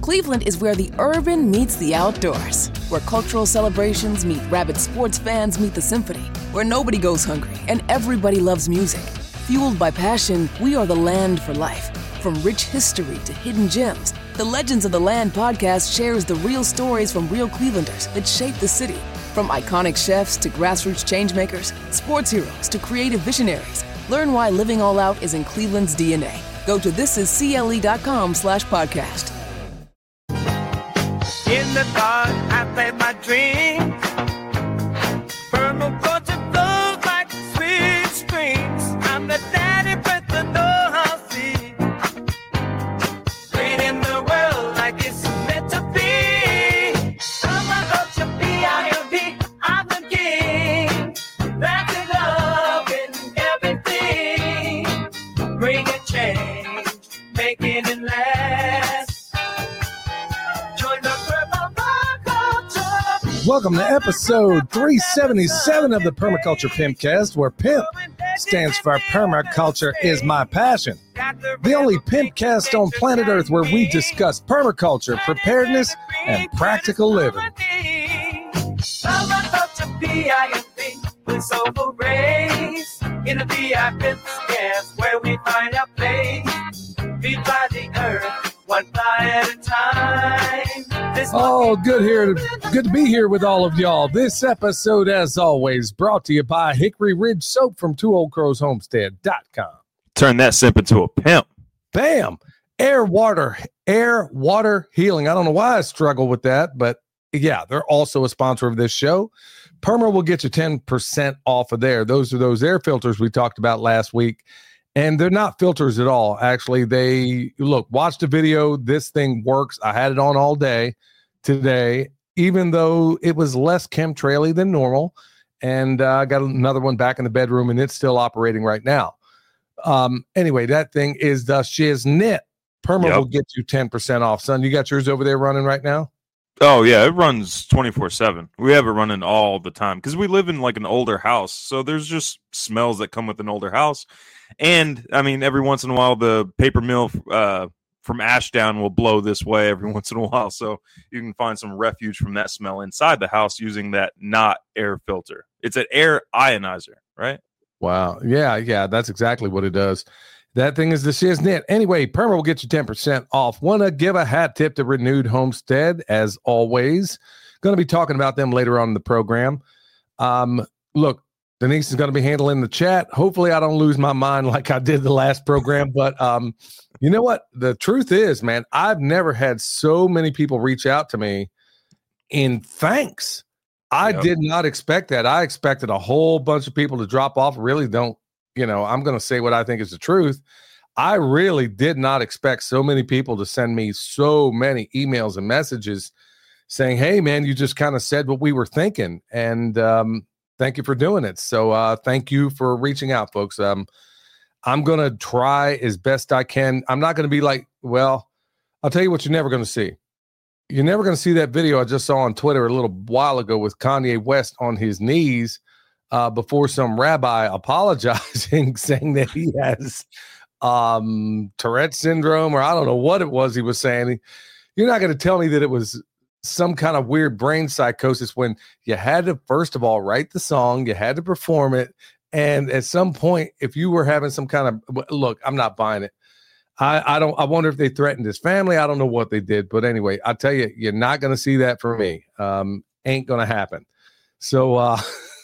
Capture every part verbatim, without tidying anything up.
Cleveland is where the urban meets the outdoors, where cultural celebrations meet rabid sports fans meet the symphony, where nobody goes hungry and everybody loves music. Fueled by passion, we are the land for life. From rich history to hidden gems, the Legends of the Land podcast shares the real stories from real Clevelanders that shape the city. From iconic chefs to grassroots changemakers, sports heroes to creative visionaries, learn why living all out is in Cleveland's D N A. Go to thisiscle.com slash podcast. In the dark, I play my dreams. Permaculture flows like sweet streams. I'm the daddy with the know-how seed. Creating the world like it's meant to be. Permaculture, P I M P, I'm the king. That's in love in everything. Bring a change, making it last. Welcome to episode three seventy-seven of the Permaculture Pimpcast, where PIMP stands for Permaculture is my passion. The only Pimpcast on planet Earth where we discuss permaculture, preparedness, and practical living. Permaculture P I M P with soulful rays in the V I Pimpcast where we find our place. Feed by the earth, one fly at a time. This Oh, good here, good to be here with all of y'all. This episode, as always, brought to you by Hickory Ridge Soap from two old crows homestead dot com. Turn that simp into a pimp. Bam! Air, water, air, water healing. I don't know why I struggle with that, but yeah, they're also a sponsor of this show. Perma will get you ten percent off of there. Those are those air filters we talked about last week. And they're not filters at all. Actually, they look, watch the video. This thing works. I had it on all day today, even though it was less chemtraily than normal. And I uh, got another one back in the bedroom, and it's still operating right now. Um, anyway, that thing is the shiznit. Perma Yep. will get you ten percent off. Son, you got yours over there running right now? Oh, yeah, it runs twenty-four seven. We have it running all the time because we live in like an older house. So there's just smells that come with an older house. And, I mean, every once in a while, the paper mill uh, from Ashdown will blow this way every once in a while. So you can find some refuge from that smell inside the house using that not air filter. It's an air ionizer, right? Wow. Yeah, yeah, that's exactly what it does. That thing is the shiznit. Anyway, Perma will get you ten percent off. Want to give a hat tip to Renewed Homestead, as always. Going to be talking about them later on in the program. Um, look, Denise is going to be handling the chat. Hopefully I don't lose my mind like I did the last program. But um, you know what? The truth is, man, I've never had so many people reach out to me in thanks. I Yep. did not expect that. I expected a whole bunch of people to drop off. Really don't, you know, I'm going to say what I think is the truth. I really did not expect so many people to send me so many emails and messages saying, hey, man, you just kind of said what we were thinking. And, um, thank you for doing it. So uh, thank you for reaching out, folks. Um, I'm going to try as best I can. I'm not going to be like, well, I'll tell you what you're never going to see. You're never going to see that video I just saw on Twitter a little while ago with Kanye West on his knees uh, before some rabbi apologizing, saying that he has um, Tourette syndrome, or I don't know what it was he was saying. You're not going to tell me that it was some kind of weird brain psychosis when you had to, first of all, write the song, you had to perform it. And at some point, if you were having some kind of, look, I'm not buying it. I, I don't, I wonder if they threatened his family. I don't know what they did, but anyway, I tell you, you're not going to see that from me. Um, ain't going to happen. So, uh,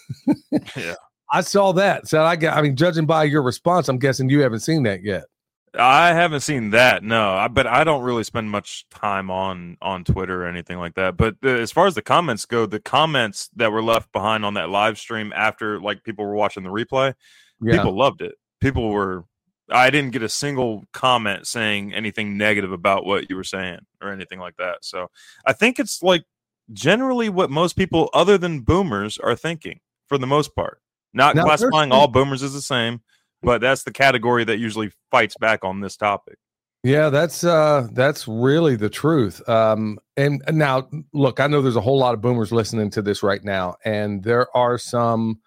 Yeah. I saw that. So I got, I mean, judging by your response, I'm guessing you haven't seen that yet. I haven't seen that, no. I, but I don't really spend much time on, on Twitter or anything like that. But uh, as far as the comments go, the comments that were left behind on that live stream after, like, people were watching the replay, Yeah. people loved it. People were, I didn't get a single comment saying anything negative about what you were saying or anything like that. So I think it's, like, generally what most people, other than boomers, are thinking for the most part. Not Now, classifying there's- all boomers as the same. But that's the category that usually fights back on this topic. Yeah, that's uh that's really the truth. Um and now look, I know there's a whole lot of boomers listening to this right now, and there are some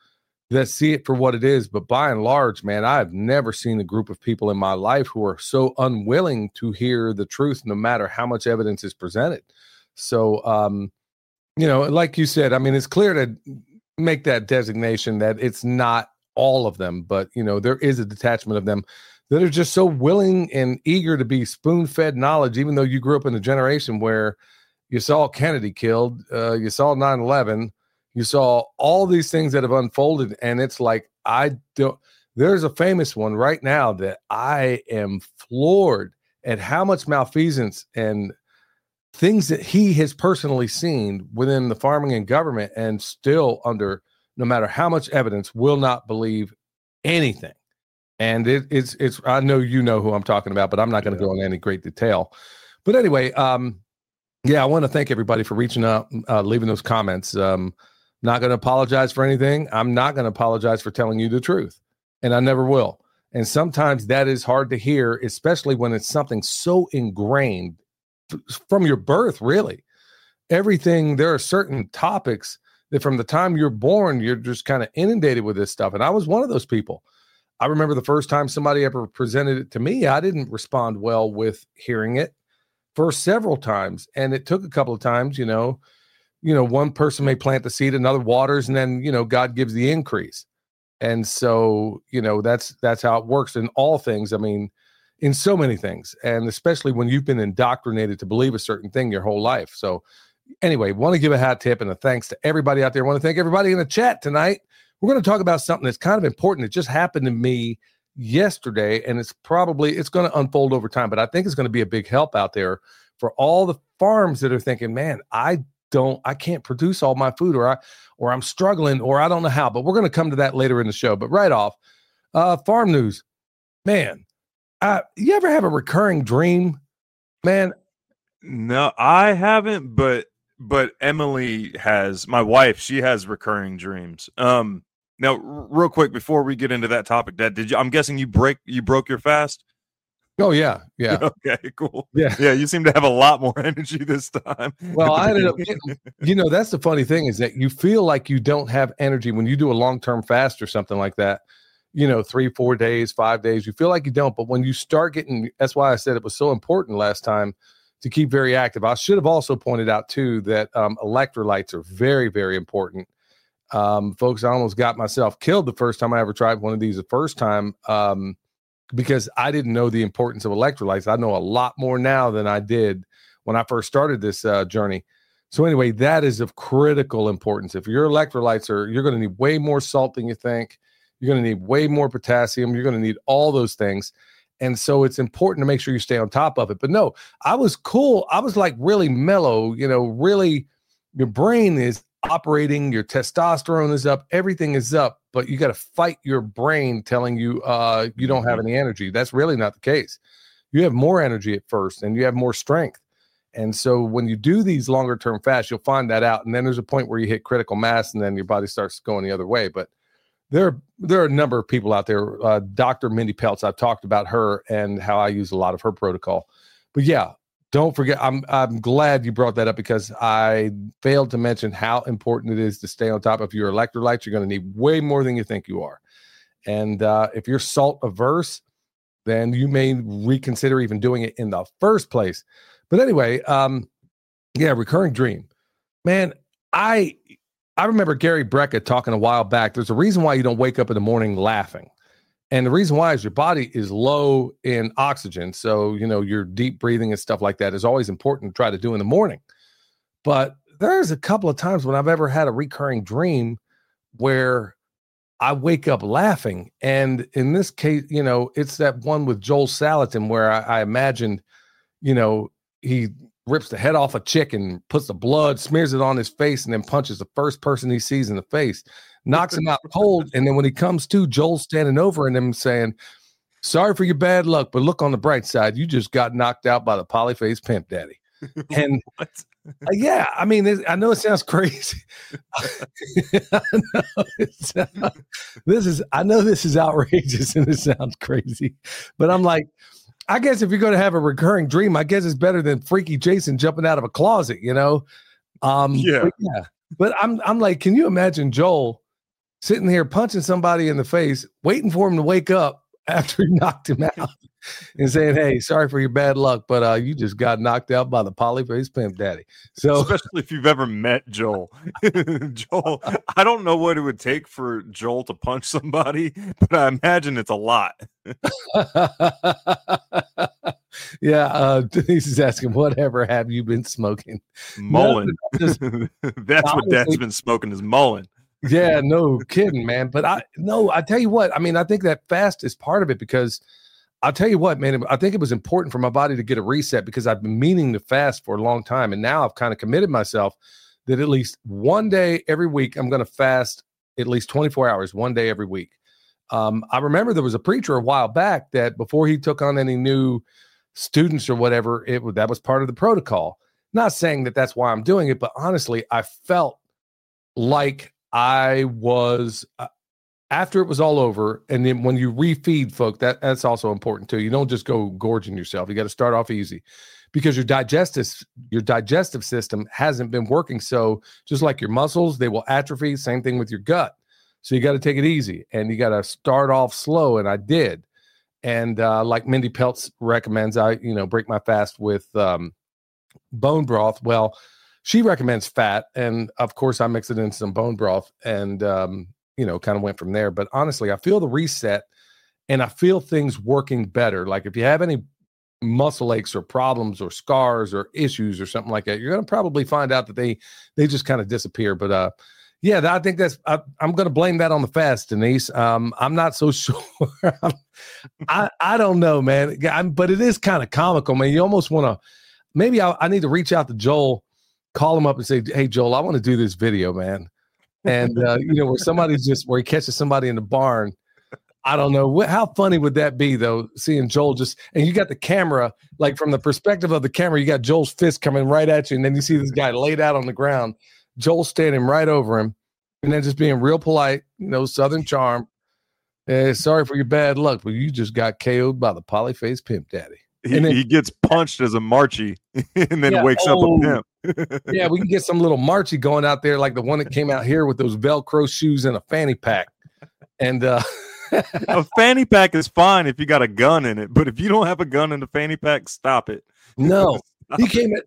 that see it for what it is. But by and large, man, I've never seen a group of people in my life who are so unwilling to hear the truth, no matter how much evidence is presented. So, um, you know, like you said, I mean, it's clear to make that designation that it's not all of them, but, you know, there is a detachment of them that are just so willing and eager to be spoon-fed knowledge, even though you grew up in a generation where you saw Kennedy killed, uh, you saw nine eleven, you saw all these things that have unfolded, and it's like, I don't, there's a famous one right now that I am floored at how much malfeasance and things that he has personally seen within the farming and government, and still under, no matter how much evidence, will not believe anything. And it, it's, it's, I know you know who I'm talking about, but I'm not going to yeah. go into any great detail. But anyway, um, yeah, I want to thank everybody for reaching out, uh, leaving those comments. Um, not going to apologize for anything. I'm not going to apologize for telling you the truth, and I never will. And sometimes that is hard to hear, especially when it's something so ingrained from your birth, really. Everything, there are certain topics that from the time you're born, you're just kind of inundated with this stuff. And I was one of those people. I remember the first time somebody ever presented it to me, I didn't respond well with hearing it for several times. And it took a couple of times, you know, you know, one person may plant the seed, another waters, and then, you know, God gives the increase. And so, you know, that's, that's how it works in all things. I mean, in so many things, and especially when you've been indoctrinated to believe a certain thing your whole life. So anyway, want to give a hat tip and a thanks to everybody out there. Want to thank everybody in the chat tonight. We're going to talk about something that's kind of important. It just happened to me yesterday, and it's probably, it's going to unfold over time, but I think it's going to be a big help out there for all the farms that are thinking, man, I don't, I can't produce all my food, or I, or I'm struggling, or I don't know how, but we're going to come to that later in the show. But right off, uh, farm news, man, uh, you ever have a recurring dream, man? No, I haven't, but, but Emily has, my wife, she has recurring dreams. Um, Now, r- real quick before we get into that topic, Dad, did you? I'm guessing you break you broke your fast. Oh yeah, yeah. Okay, cool. Yeah, yeah. You seem to have a lot more energy this time. Well, I ended up getting, you know, that's the funny thing is that you feel like you don't have energy when you do a long term fast or something like that. You know, three, four days, five days. You feel like you don't, but when you start getting, that's why I said it was so important last time to keep very active. I should have also pointed out too that um, electrolytes are very, very important. Um, folks, I almost got myself killed the first time I ever tried one of these the first time, um, because I didn't know the importance of electrolytes. I know a lot more now than I did when I first started this uh, journey. So anyway, that is of critical importance. If your electrolytes are, you're going to need way more salt than you think. You're going to need way more potassium. You're going to need all those things. And so it's important to make sure you stay on top of it. But no, I was cool. I was like really mellow, you know, really your brain is operating, your testosterone is up, everything is up, but you got to fight your brain telling you uh you don't have any energy. That's really not the case. You have more energy at first, and you have more strength. And so when you do these longer term fasts, you'll find that out, and then there's a point where you hit critical mass, and then your body starts going the other way. But there there are a number of people out there. uh Doctor Mindy Peltz, I've talked about her and how I use a lot of her protocol. But yeah, don't forget, I'm I'm glad you brought that up, because I failed to mention how important it is to stay on top of your electrolytes. You're going to need way more than you think you are. And uh, if you're salt averse, then you may reconsider even doing it in the first place. But anyway, um, yeah, recurring dream. Man, I I remember Gary Brecka talking a while back. There's a reason why you don't wake up in the morning laughing. And the reason why is your body is low in oxygen. So, you know, your deep breathing and stuff like that is always important to try to do in the morning. But there's a couple of times when I've ever had a recurring dream where I wake up laughing. And in this case, you know, it's that one with Joel Salatin where I, I imagined, you know, he rips the head off a chicken, puts the blood, smears it on his face, and then punches the first person he sees in the face, knocks him out cold. And then when he comes to, Joel's standing over and him saying, sorry for your bad luck, but look on the bright side. You just got knocked out by the polyface pimp daddy. And uh, yeah, I mean, it, I know it sounds crazy. I know it's, uh, this is, I know this is outrageous and it sounds crazy, but I'm like, I guess if you're going to have a recurring dream, I guess it's better than Freaky Jason jumping out of a closet, you know? Um, yeah. But yeah. But I'm I'm like, can you imagine Joel sitting here punching somebody in the face, waiting for him to wake up after he knocked him out and saying, hey, sorry for your bad luck, but uh, you just got knocked out by the Polyface Pimp Daddy. So, especially if you've ever met Joel. Joel, I don't know what it would take for Joel to punch somebody, but I imagine it's a lot. Yeah, uh, Denise is asking, whatever have you been smoking? Mullen. No, just, That's what Dad's been smoking is Mullen. Yeah, no kidding, man. But I no, I tell you what, I mean, I think that fast is part of it because I'll tell you what, man, I think it was important for my body to get a reset because I've been meaning to fast for a long time. And now I've kind of committed myself that at least one day every week, I'm going to fast at least twenty-four hours, one day every week. Um, I remember there was a preacher a while back that before he took on any new students or whatever, it was, that was part of the protocol. Not saying that that's why I'm doing it, but honestly, I felt like I was uh, after it was all over. And then when you refeed folk, that that's also important too. You don't just go gorging yourself. You got to start off easy because your digestive, your digestive system hasn't been working. So just like your muscles, they will atrophy. Same thing with your gut. So you got to take it easy and you got to start off slow. And I did. And uh, like Mindy Peltz recommends, I, you know, break my fast with um, bone broth. Well, she recommends fat, and of course, I mix it in some bone broth, and um, you know, kind of went from there. But honestly, I feel the reset, and I feel things working better. Like if you have any muscle aches or problems or scars or issues or something like that, you're going to probably find out that they they just kind of disappear. But uh, yeah, I think that's I, I'm going to blame that on the fast, Denise. Um, I'm not so sure. I I don't know, man. I'm, but it is kind of comical, man. You almost want to. Maybe I, I need to reach out to Joel. Call him up and say, hey, Joel, I want to do this video, man. And, uh, you know, where somebody's just, where he catches somebody in the barn. I don't know. What, how funny would that be, though, seeing Joel just, and you got the camera, like from the perspective of the camera, you got Joel's fist coming right at you. And then you see this guy laid out on the ground, Joel standing right over him, and then just being real polite, you know, Southern charm. Eh, sorry for your bad luck, but you just got K O'd by the Polyface Pimp Daddy. He, then, he gets punched as a Marchie and then yeah, wakes oh, up a pimp. Yeah, we can get some little Marchie going out there like the one that came out here with those Velcro shoes and a fanny pack. And uh, a fanny pack is fine if you got a gun in it, but if you don't have a gun in the fanny pack, stop it. No, stop he came at.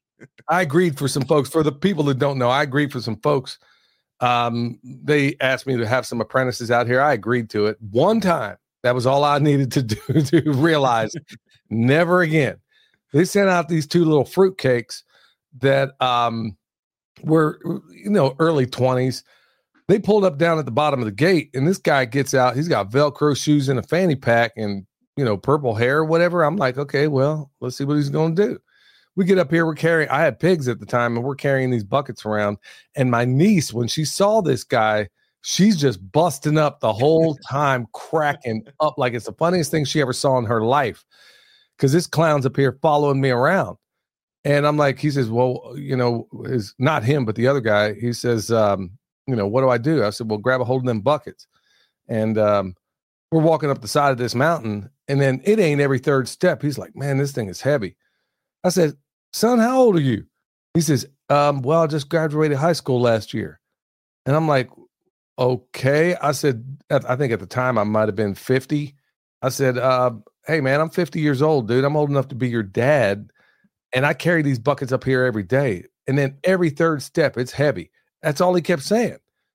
I agreed for some folks. For the people that don't know, I agreed for some folks. Um, they asked me to have some apprentices out here. I agreed to it one time. That was all I needed to do to realize never again. They sent out these two little fruitcakes that um, were, you know, early twenties. They pulled up down at the bottom of the gate, and this guy gets out. He's got Velcro shoes and a fanny pack and, you know, purple hair or whatever. I'm like, okay, well, let's see what he's going to do. We get up here, we're carrying, I had pigs at the time, and we're carrying these buckets around. And my niece, when she saw this guy, she's just busting up the whole time, cracking up like it's the funniest thing she ever saw in her life. Because this clown's up here following me around. And I'm like, he says, well, you know, is not him, but the other guy. He says, um, you know, what do I do? I said, well, grab a hold of them buckets. And um, we're walking up the side of this mountain. And then it ain't every third step. He's like, man, this thing is heavy. I said, son, how old are you? He says, um, well, I just graduated high school last year. And I'm like, okay. I said, I think at the time I might have been fifty. I said, uh, hey, man, I'm fifty years old, dude. I'm old enough to be your dad. And I carry these buckets up here every day. And then every third step, it's heavy. That's all he kept saying.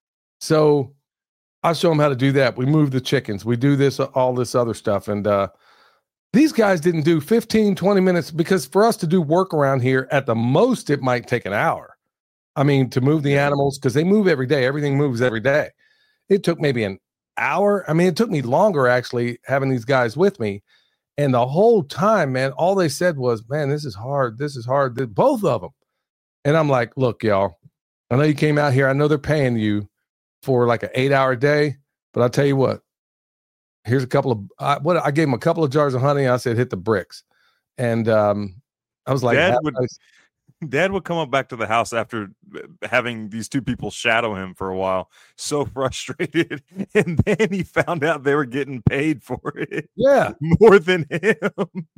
So I'll show him how to do that. We move the chickens. We do this, all this other stuff. And uh, these guys didn't do fifteen, twenty minutes because for us to do work around here, at the most, it might take an hour. I mean, to move the animals, because they move every day. Everything moves every day. It took maybe an hour. I mean, it took me longer actually having these guys with me. And the whole time, man, all they said was, man, this is hard. This is hard. Both of them. And I'm like, look, y'all, I know you came out here. I know they're paying you for like an eight hour day, but I'll tell you what, here's a couple of, I, what I gave them a couple of jars of honey. I said, hit the bricks. And um, I was like, Dad would, Dad would come up back to the house after having these two people shadow him for a while, so frustrated. And then he found out they were getting paid for it. Yeah. More than him.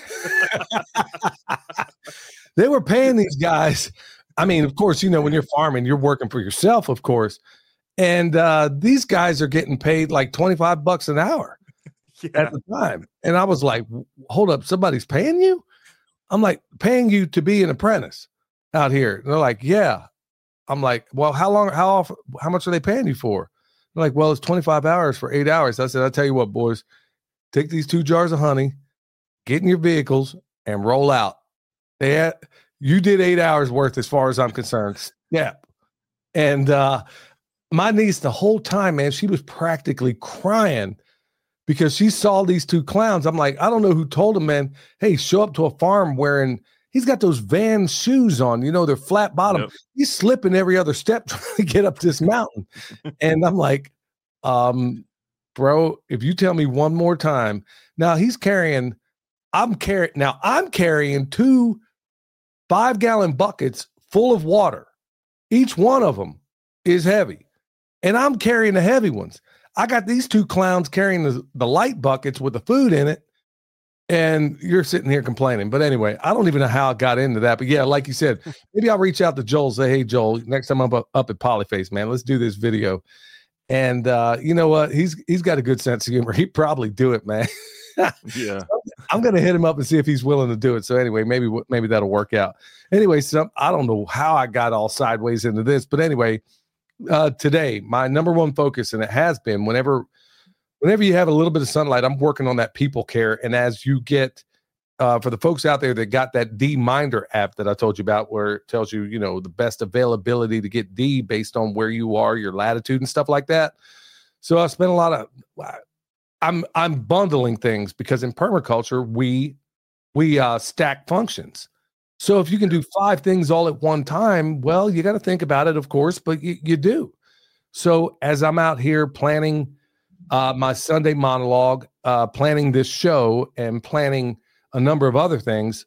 They were paying these guys. I mean, of course, you know, when you're farming, you're working for yourself, of course. And uh, these guys are getting paid like twenty-five bucks an hour Yeah. at the time. And I was like, hold up, somebody's paying you? I'm like, paying you to be an apprentice out here. And they're like, yeah. I'm like, well, how long, how often, how much are they paying you for? They're like, well, it's twenty-five hours for eight hours. I said, I'll tell you what, boys, take these two jars of honey, get in your vehicles, and roll out. They had, you did eight hours worth as far as I'm concerned. Yeah. And uh, my niece, the whole time, man, she was practically crying because she saw these two clowns. I'm like, I don't know who told him, man, hey, show up to a farm wearing, he's got those Van shoes on, you know, they're flat bottom. Yep. He's slipping every other step trying to get up this mountain. And I'm like, um, bro, if you tell me one more time, now he's carrying, I'm carrying, now I'm carrying two five gallon buckets full of water. Each one of them is heavy. And I'm carrying the heavy ones. I got these two clowns carrying the, the light buckets with the food in it. And you're sitting here complaining. But anyway, I don't even know how I got into that. But yeah, like you said, maybe I'll reach out to Joel, say, hey, Joel, next time I'm up, up at Polyface, man, let's do this video. And uh, you know what? He's he's got a good sense of humor. He'd probably do it, man. Yeah. I'm going to hit him up and see if he's willing to do it. So anyway, maybe maybe that'll work out. Anyway, so I don't know how I got all sideways into this. But anyway, uh, today, my number one focus, and it has been whenever – Whenever you have a little bit of sunlight, I'm working on that people care. And as you get, uh, for the folks out there that got that D Minder app that I told you about, where it tells you, you know, the best availability to get D based on where you are, your latitude and stuff like that. So I spent a lot of, I'm, I'm bundling things because in permaculture, we, we uh, stack functions. So if you can do five things all at one time, well, you got to think about it, of course, but you, you do. So as I'm out here planning Uh, my Sunday monologue, uh, planning this show and planning a number of other things,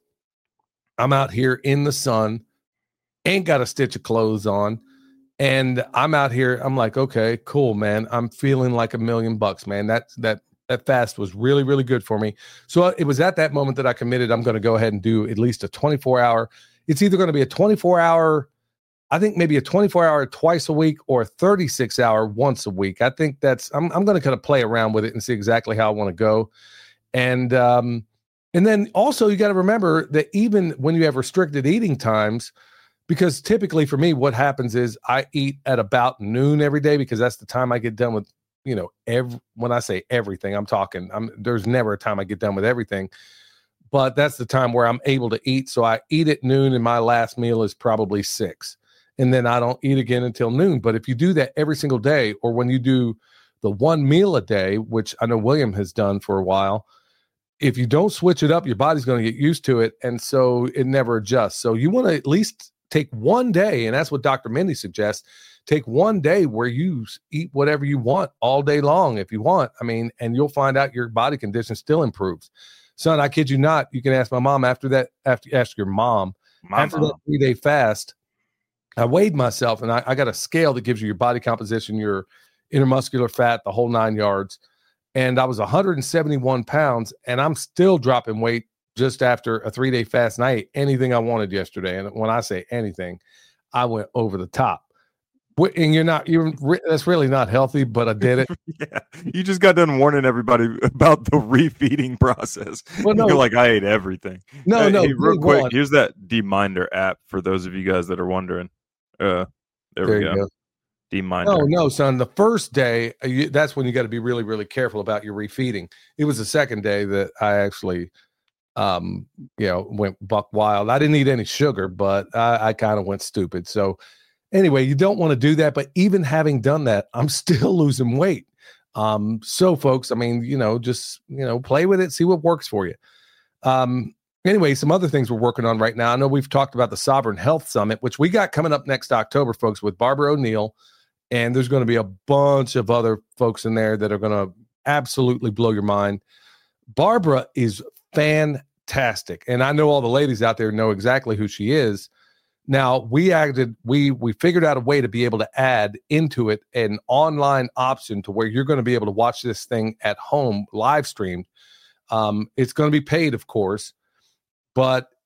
I'm out here in the sun, ain't got a stitch of clothes on. And I'm out here. I'm like, okay, cool, man. I'm feeling like a million bucks, man. That, that, that fast was really, really good for me. So it was at that moment that I committed, I'm going to go ahead and do at least a twenty-four hour. It's either going to be a twenty-four hour, I think maybe a twenty-four hour twice a week or a thirty-six hour once a week. I think that's, I'm, I'm going to kind of play around with it and see exactly how I want to go. And, um, and then also you got to remember that even when you have restricted eating times, because typically for me, what happens is I eat at about noon every day because that's the time I get done with, you know, every, when I say everything, I'm talking, I'm, there's never a time I get done with everything, but that's the time where I'm able to eat. So I eat at noon and my last meal is probably six. And then I don't eat again until noon. But if you do that every single day, or when you do the one meal a day, which I know William has done for a while, if you don't switch it up, your body's going to get used to it. And so it never adjusts. So you want to at least take one day. And that's what Doctor Mindy suggests. Take one day where you eat whatever you want all day long. If you want, I mean, and you'll find out your body condition still improves. Son, I kid you not. You can ask my mom after that, after ask your mom, My after mom. that three day fast, I weighed myself and I, I got a scale that gives you your body composition, your intermuscular fat, the whole nine yards. And I was one hundred seventy-one pounds and I'm still dropping weight just after a three day fast. And I ate anything I wanted yesterday. And when I say anything, I went over the top. And you're not, you're, that's really not healthy, but I did it. Yeah, you just got done warning everybody about the refeeding process. Well, no. You're like, I ate everything. No, Uh, no, hey, real day quick, one. here's that D-Minder app for those of you guys that are wondering. Uh, there, There we you go. go. D-Minder. No, no, son. The first day, uh, you, that's when you got to be really, really careful about your refeeding. It was the second day that I actually, um, you know, went buck wild. I didn't eat any sugar, but I, I kind of went stupid. So anyway, you don't want to do that. But even having done that, I'm still losing weight. Um, so folks, I mean, you know, just, you know, play with it, see what works for you. Um, Anyway, some other things we're working on right now. I know we've talked about the Sovereign Health Summit, which we got coming up next October, folks, with Barbara O'Neill. And there's going to be a bunch of other folks in there that are going to absolutely blow your mind. Barbara is fantastic. And I know all the ladies out there know exactly who she is. Now, we acted, we we figured out a way to be able to add into it an online option to where you're going to be able to watch this thing at home, live streamed. Um, it's going to be paid, of course. But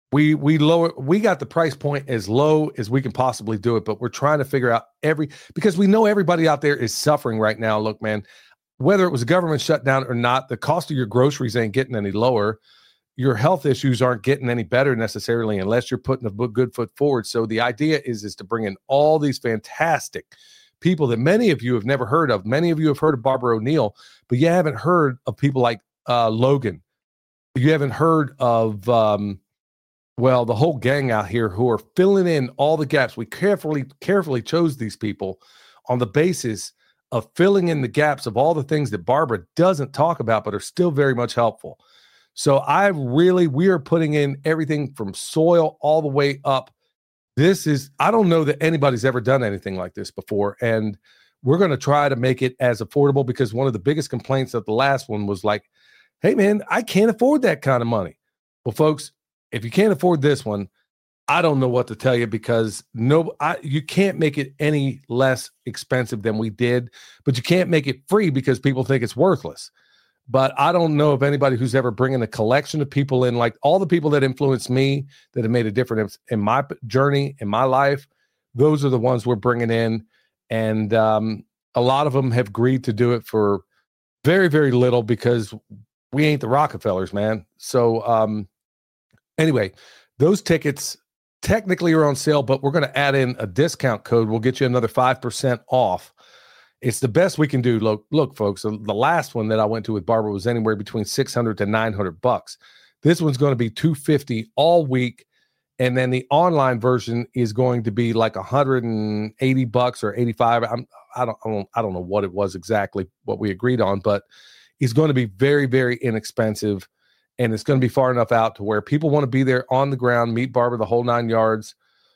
we we lower we got the price point as low as we can possibly do it, but we're trying to figure out every because we know everybody out there is suffering right now. Look, man, whether it was a government shutdown or not, the cost of your groceries ain't getting any lower. Your health issues aren't getting any better necessarily unless you're putting a good foot forward. So the idea is is to bring in all these fantastic people that many of you have never heard of. Many of you have heard of Barbara O'Neill, but you haven't heard of people like uh, Logan. You haven't heard of um, well, the whole gang out here who are filling in all the gaps. We carefully, carefully chose these people on the basis of filling in the gaps of all the things that Barbara doesn't talk about, but are still very much helpful. So I really, we are putting in everything from soil all the way up. This is, I don't know that anybody's ever done anything like this before. And we're going to try to make it as affordable because one of the biggest complaints of the last one was like, hey man, I can't afford that kind of money. Well, folks, if you can't afford this one, I don't know what to tell you because no, I, you can't make it any less expensive than we did, but you can't make it free because people think it's worthless. But I don't know of anybody who's ever bringing a collection of people in, like all the people that influenced me, that have made a difference in my journey, in my life. Those are the ones we're bringing in. And um, a lot of them have agreed to do it for very, very little because we ain't the Rockefellers, man. So um, anyway, those tickets technically are on sale, but we're going to add in a discount code. We'll get you another five percent off. It's the best we can do. Look, look, folks, the last one that I went to with Barbara was anywhere between six hundred to nine hundred bucks. This one's going to be two fifty all week. And then the online version is going to be like one hundred eighty bucks or eighty-five. I'm, I don't, I don't, I don't know what it was exactly, what we agreed on, but it's going to be very, very inexpensive. And it's going to be far enough out to where people want to be there on the ground, meet Barbara the whole nine yards,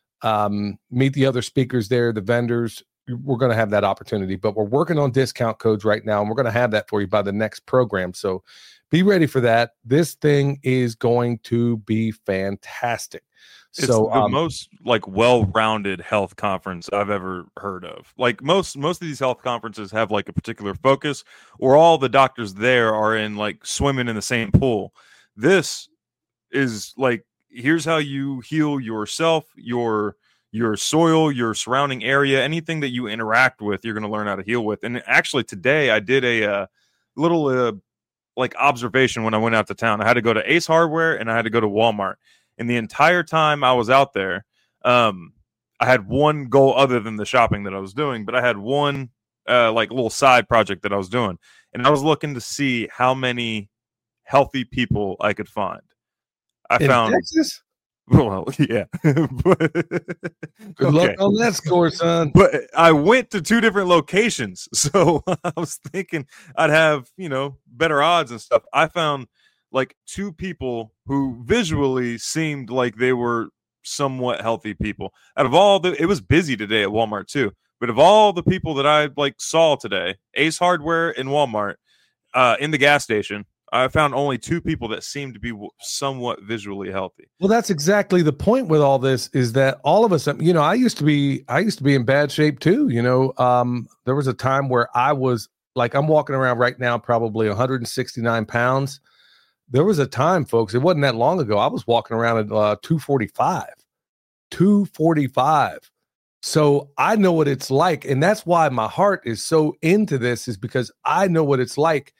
um, meet the other speakers there, the vendors. We're going to have that opportunity, but we're working on discount codes right now, and we're going to have that for you by the next program. So be ready for that. This thing is going to be fantastic. It's so the um, most like well-rounded health conference I've ever heard of. Like most most of these health conferences have like a particular focus, or all the doctors there are in like swimming in the same pool. This is like, here's how you heal yourself, your your soil, your surrounding area, anything that you interact with, you're going to learn how to heal with. And actually today I did a uh, little uh, like observation when I went out to town. I had to go to Ace Hardware and I had to go to Walmart. And the entire time I was out there, um, I had one goal other than the shopping that I was doing, but I had one uh, like little side project that I was doing. And I was looking to see how many healthy people I could find. I in found Texas? Well, yeah. But, Good okay. luck on that score, son. But I went to two different locations, so I was thinking I'd have, you know, better odds and stuff. I found like two people who visually seemed like they were somewhat healthy people. Out of all the, it was busy today at Walmart too, but of all the people that I like saw today, Ace Hardware and Walmart, uh, in the gas station, I found only two people that seemed to be w- somewhat visually healthy. Well, that's exactly the point with all this is that all of us, you know, I used to be, I used to be in bad shape too. You know, um, there was a time where I was like, I'm walking around right now, probably one hundred sixty-nine pounds. There was a time, folks, it wasn't that long ago. I was walking around at uh, two forty-five, two forty-five. So I know what it's like. And that's why my heart is so into this, is because I know what it's like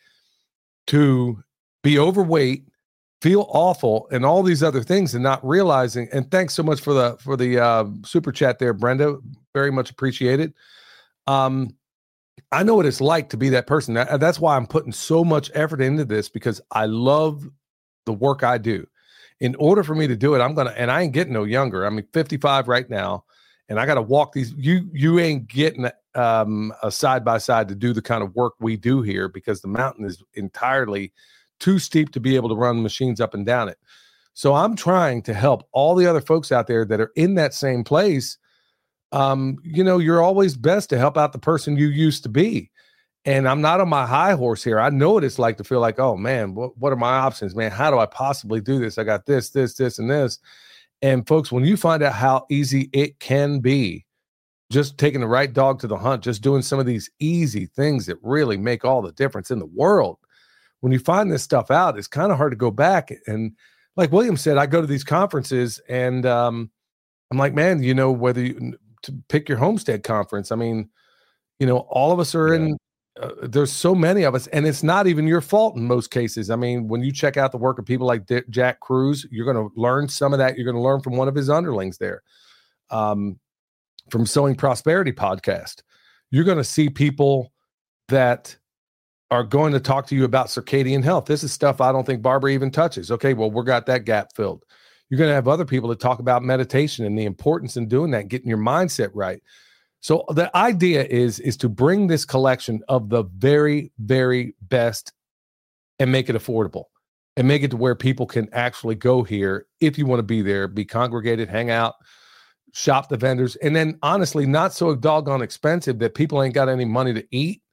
to be overweight, feel awful, and all these other things, and not realizing. And thanks so much for the for the uh, super chat there, Brenda. Very much appreciated. Um, I know what it's like to be that person. That, that's why I'm putting so much effort into this, because I love the work I do. In order for me to do it, I'm gonna, and I ain't getting no younger. I'm fifty-five right now, and I got to walk these. You you ain't getting um, a side by side to do the kind of work we do here, because the mountain is entirely too steep to be able to run machines up and down it. So I'm trying to help all the other folks out there that are in that same place. Um, you know, you're always best to help out the person you used to be. And I'm not on my high horse here. I know what it's like to feel like, oh man, what, what are my options, man? How do I possibly do this? I got this, this, this, and this. And folks, when you find out how easy it can be, just taking the right dog to the hunt, just doing some of these easy things that really make all the difference in the world. When you find this stuff out, it's kind of hard to go back. And like William said, I go to these conferences and um, I'm like, man, you know, whether you to pick your homestead conference, I mean, you know, all of us are yeah. in, uh, there's so many of us, and it's not even your fault in most cases. I mean, when you check out the work of people like D- Jack Cruz, you're going to learn some of that. You're going to learn from one of his underlings there, um, from Sowing Prosperity podcast. You're going to see people that are going to talk to you about circadian health. This is stuff I don't think Barbara even touches. Okay, well, we got that gap filled. You're going to have other people that talk about meditation and the importance in doing that, getting your mindset right. So the idea is, is to bring this collection of the very, very best and make it affordable and make it to where people can actually go here if you want to be there, be congregated, hang out, shop the vendors, and then honestly, not so doggone expensive that people ain't got any money to eat,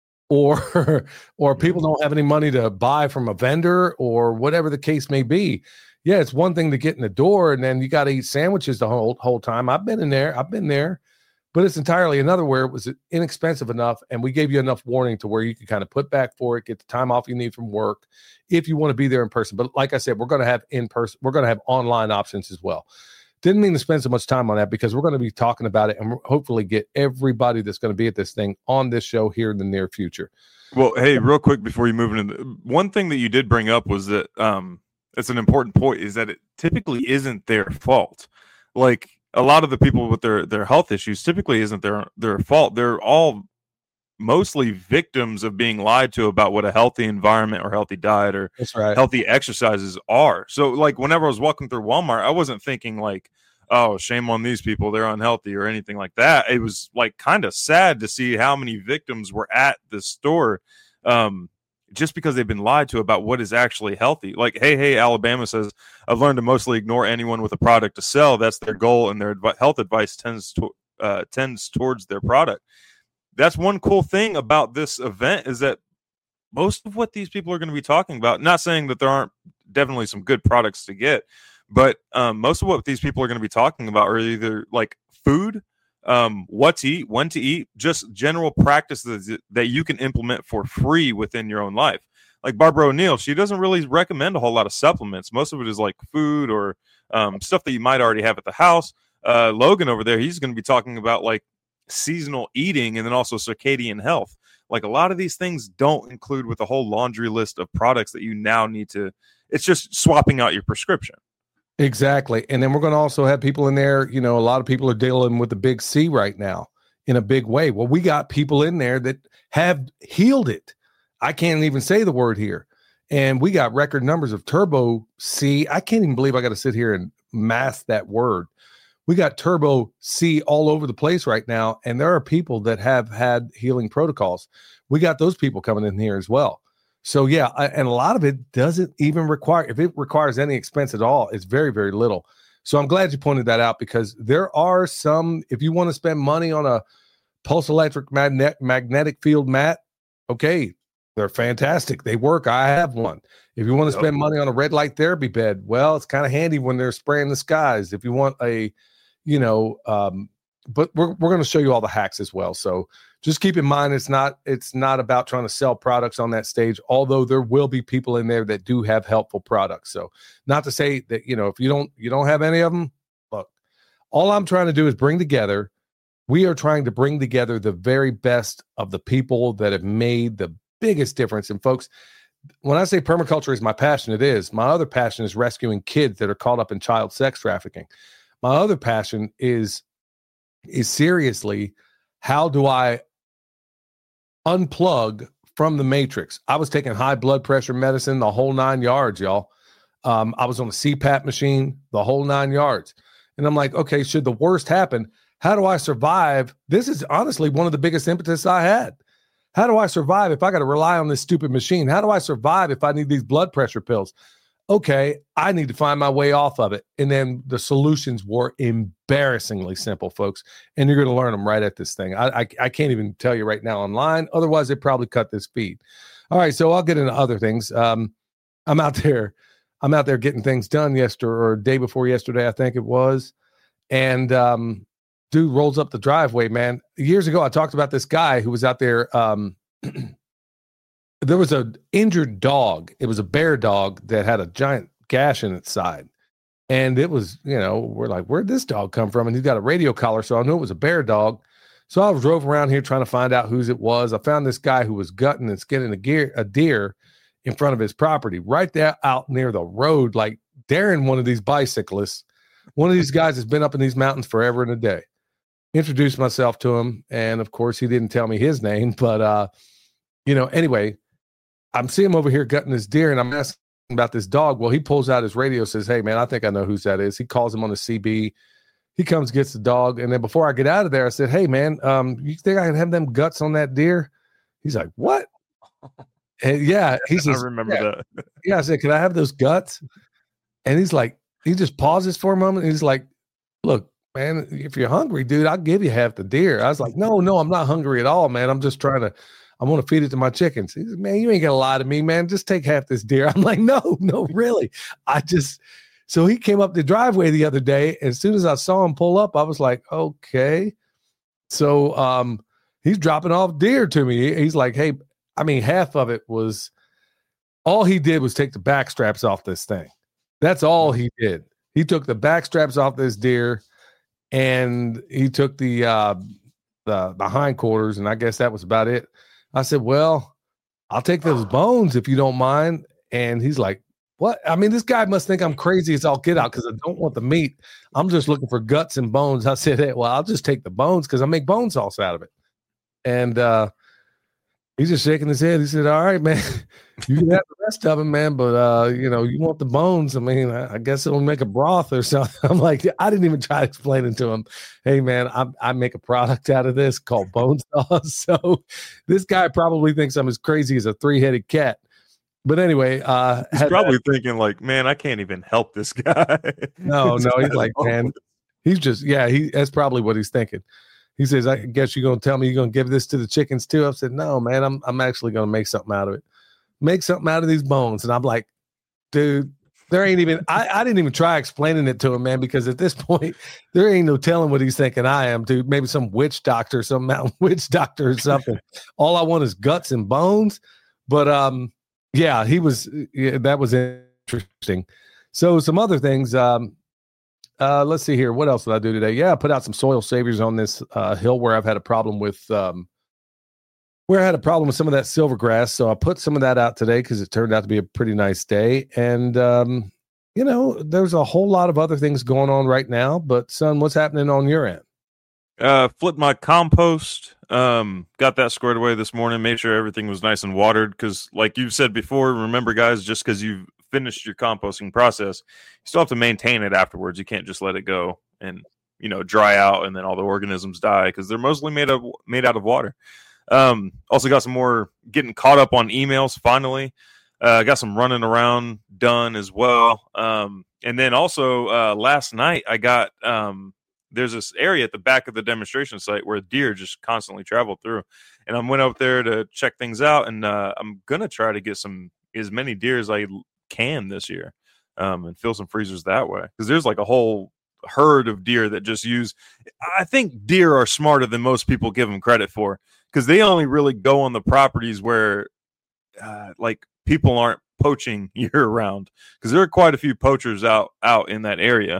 or or people don't have any money to buy from a vendor, or whatever the case may be. Yeah, it's one thing to get in the door, and then you got to eat sandwiches the whole whole time. I've been in there, I've been there, but it's entirely another where it was inexpensive enough, and we gave you enough warning to where you could kind of put back for it, get the time off you need from work, if you want to be there in person. But like I said, we're going to have in person, we're going to have online options as well. Didn't mean to spend so much time on that because we're going to be talking about it and hopefully get everybody that's going to be at this thing on this show here in the near future. Well, hey, real quick before you move into the, one thing that you did bring up was that um, it's an important point, is that it typically isn't their fault. Like a lot of the people with their, their health issues typically isn't their, their fault. They're all mostly victims of being lied to about what a healthy environment or healthy diet or That's right. healthy exercises are. So like whenever I was walking through Walmart, I wasn't thinking like, oh, shame on these people, they're unhealthy or anything like that. It was like kind of sad to see how many victims were at the store um, just because they've been lied to about what is actually healthy. Like, hey, hey, Alabama says, I've learned to mostly ignore anyone with a product to sell. That's their goal, and their adv- health advice tends to uh, tends towards their product. That's one cool thing about this event, is that most of what these people are going to be talking about, not saying that there aren't definitely some good products to get, but um, most of what these people are going to be talking about are either like food, um, what to eat, when to eat, just general practices that you can implement for free within your own life. Like Barbara O'Neill, she doesn't really recommend a whole lot of supplements. Most of it is like food or um, stuff that you might already have at the house. Uh, Logan over there, he's going to be talking about like seasonal eating and then also circadian health. Like a lot of these things don't include with a whole laundry list of products that you now need to, it's just swapping out your prescription. Exactly. And then we're going to also have people in there, you know, a lot of people are dealing with the big C right now in a big way. Well, we got people in there that have healed it. I can't even say the word here. And we got record numbers of Turbo C. I can't even believe I got to sit here and mask that word. We got Turbo C all over the place right now. And there are people that have had healing protocols. We got those people coming in here as well. So yeah, I, and a lot of it doesn't even require, if it requires any expense at all, it's very, very little. So I'm glad you pointed that out, because there are some, if you want to spend money on a pulse electric magnet, magnetic field mat, okay, they're fantastic. They work. I have one. If you want to spend money on a red light therapy bed, well, it's kind of handy when they're spraying the skies. If you want a, you know, um, but we're we're going to show you all the hacks as well. So just keep in mind, it's not it's not about trying to sell products on that stage, although there will be people in there that do have helpful products. So not to say that, you know, if you don't you don't have any of them, look, all I'm trying to do is bring together, we are trying to bring together the very best of the people that have made the biggest difference. And folks, when I say permaculture is my passion, it is. My other passion is rescuing kids that are caught up in child sex trafficking. My other passion is is seriously, how do I unplug from the matrix? I was taking high blood pressure medicine, the whole nine yards, y'all. Um, I was on a C PAP machine, the whole nine yards. And I'm like, okay, should the worst happen, how do I survive? This is honestly one of the biggest impetus I had. How do I survive if I got to rely on this stupid machine? How do I survive if I need these blood pressure pills? Okay, I need to find my way off of it. And then the solutions were embarrassingly simple, folks. And you're going to learn them right at this thing. I, I, I can't even tell you right now online. Otherwise, they probably cut this feed. All right, so I'll get into other things. Um, I'm out there. I'm out there getting things done yesterday or day before yesterday, I think it was. And um, dude rolls up the driveway, man. Years ago, I talked about this guy who was out there. Um, there was an injured dog. It was a bear dog that had a giant gash in its side. And it was, you know, we're like, where'd this dog come from? And he's got a radio collar, so I knew it was a bear dog. So I drove around here trying to find out whose it was. I found this guy who was gutting and skinning a, gear, a deer in front of his property, right there out near the road, like daring one of these bicyclists. One of these guys has been up in these mountains forever and a day. Introduced myself to him, and of course, he didn't tell me his name. But, uh, you know, anyway, I'm seeing him over here gutting this deer, and I'm asking about this dog. Well, he pulls out his radio, says, hey, man, I think I know whose that is. He calls him on the C B. He comes, gets the dog. And then before I get out of there, I said, hey, man, um, you think I can have them guts on that deer? He's like, what? And yeah, he says, I remember yeah. that. Yeah, I said, can I have those guts? And he's like, he just pauses for a moment. And he's like, look, man, if you're hungry, dude, I'll give you half the deer. I was like, no, no, I'm not hungry at all, man. I'm just trying to, I want to feed it to my chickens. He said, man, you ain't gonna lie to me, man. Just take half this deer. I'm like, no, no, really. I just, so he came up the driveway the other day. And as soon as I saw him pull up, I was like, okay. So um, he's dropping off deer to me. He's like, hey, I mean, half of it was, all he did was take the back straps off this thing. That's all he did. He took the back straps off this deer, and he took the, uh, the, the hindquarters, and I guess that was about it. I said, well, I'll take those bones if you don't mind. And he's like, what? I mean, this guy must think I'm crazy as all get out because I don't want the meat. I'm just looking for guts and bones. I said, hey, well, I'll just take the bones because I make bone sauce out of it. And uh, he's just shaking his head. He said, all right, man, you can have the rest of it, man. But, uh, you know, you want the bones. I mean, I, I guess it'll make a broth or something. I'm like, I didn't even try explaining to him, hey, man, I, I make a product out of this called bone sauce. So this guy probably thinks I'm as crazy as a three-headed cat. But anyway, uh, he's probably that, thinking like, man, I can't even help this guy. No, no, he's like, man, he's just, yeah, he that's probably what he's thinking. He says, I guess you're going to tell me you're going to give this to the chickens too. I said, no, man, I'm I'm actually going to make something out of it. Make something out of these bones. And I'm like, dude, there ain't even, I, I didn't even try explaining it to him, man, because at this point, there ain't no telling what he's thinking I am, dude. Maybe some witch doctor, some mountain witch doctor or something. All I want is guts and bones. But, um, yeah, he was, yeah, that was interesting. So some other things, um, uh, let's see here. What else did I do today? Yeah, I put out some soil saviors on this uh, hill where I've had a problem with, um, where I had a problem with some of that silver grass. So I put some of that out today because it turned out to be a pretty nice day. And, um, you know, there's a whole lot of other things going on right now. But, son, what's happening on your end? Uh, flipped my compost. Um, got that squared away this morning. Made sure everything was nice and watered because, like you've said before, remember, guys, just because you've finished your composting process, you still have to maintain it afterwards. You can't just let it go and, you know, dry out and then all the organisms die because they're mostly made of made out of water. Um, also got some more getting caught up on emails. Finally, uh, got some running around done as well. Um, and then also uh, last night I got um. there's this area at the back of the demonstration site where deer just constantly travel through. And I went up there to check things out, and uh, I'm going to try to get some as many deer as I can this year um, and fill some freezers that way. Because there's like a whole herd of deer that just use – I think deer are smarter than most people give them credit for because they only really go on the properties where uh, like people aren't poaching year round because there are quite a few poachers out, out in that area.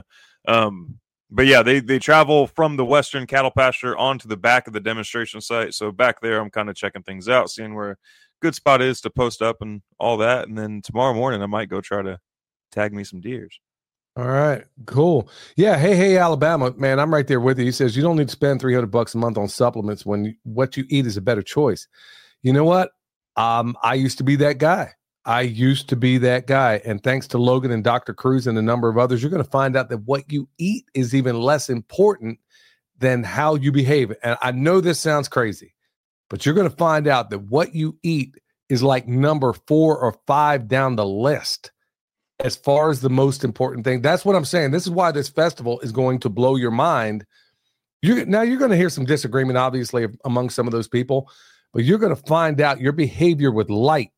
Um But yeah, they, they travel from the western cattle pasture onto the back of the demonstration site. So back there, I'm kind of checking things out, seeing where a good spot is to post up and all that. And then tomorrow morning, I might go try to tag me some deers. All right, cool. Yeah. Hey, hey, Alabama, man, I'm right there with you. He says you don't need to spend three hundred bucks a month on supplements when you, what you eat is a better choice. You know what? Um, I used to be that guy. I used to be that guy. And thanks to Logan and Doctor Cruz and a number of others, you're going to find out that what you eat is even less important than how you behave. And I know this sounds crazy, but you're going to find out that what you eat is like number four or five down the list as far as the most important thing. That's what I'm saying. This is why this festival is going to blow your mind. You're, now, you're going to hear some disagreement, obviously, among some of those people, but you're going to find out your behavior with light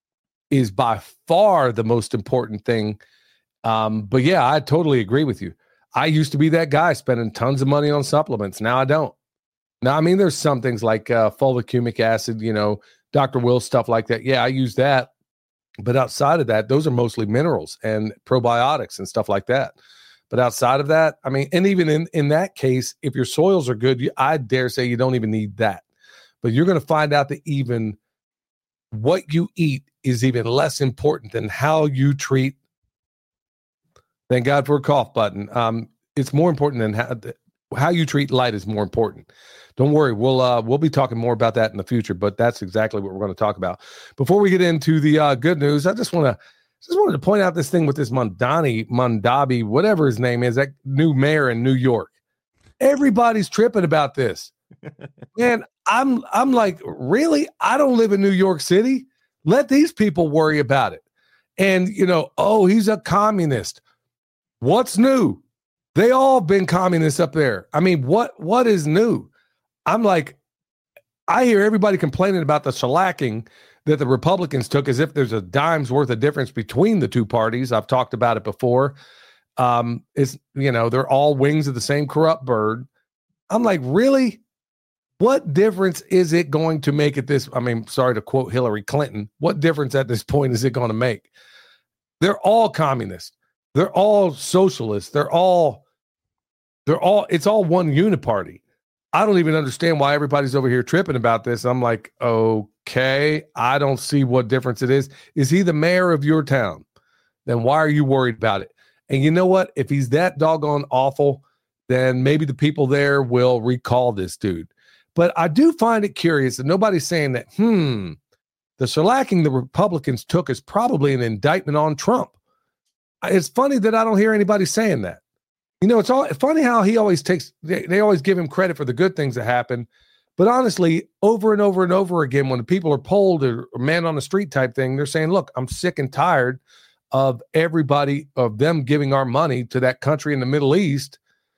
is by far the most important thing. Um, but yeah, I totally agree with you. I used to be that guy spending tons of money on supplements. Now I don't. Now, I mean, there's some things like uh, fulvic acid, you know, Doctor Will, stuff like that. Yeah, I use that. But outside of that, those are mostly minerals and probiotics and stuff like that. But outside of that, I mean, and even in, in that case, if your soils are good, you, I dare say you don't even need that. But you're going to find out that even what you eat is even less important than how you treat. Thank God for a cough button. Um, it's more important than how, how you treat light is more important. Don't worry, we'll uh, we'll be talking more about that in the future. But that's exactly what we're going to talk about. Before we get into the uh, good news, I just want to just wanted to point out this thing with this Mondani Mondavi, whatever his name is, that new mayor in New York. Everybody's tripping about this. Man, I'm I'm like, really? I don't live in New York City. Let these people worry about it. And you know, oh, he's a communist. What's new? They all been communists up there. I mean, what what is new? I'm like, I hear everybody complaining about the shellacking that the Republicans took as if there's a dime's worth of difference between the two parties. I've talked about it before. Um, it's, you know, they're all wings of the same corrupt bird. I'm like, really? What difference is it going to make at this? I mean, sorry to quote Hillary Clinton. What difference at this point is it going to make? They're all communists. They're all socialists. They're all, they're all, it's all one uniparty. I don't even understand why everybody's over here tripping about this. I'm like, okay, I don't see what difference it is. Is he the mayor of your town? Then why are you worried about it? And you know what? If he's that doggone awful, then maybe the people there will recall this dude. But I do find it curious that nobody's saying that, hmm, the shellacking the Republicans took is probably an indictment on Trump. It's funny that I don't hear anybody saying that. You know, it's all funny how he always takes, they, they always give him credit for the good things that happen. But honestly, over and over and over again, when the people are polled or, or man on the street type thing, they're saying, look, I'm sick and tired of everybody, of them giving our money to that country in the Middle East.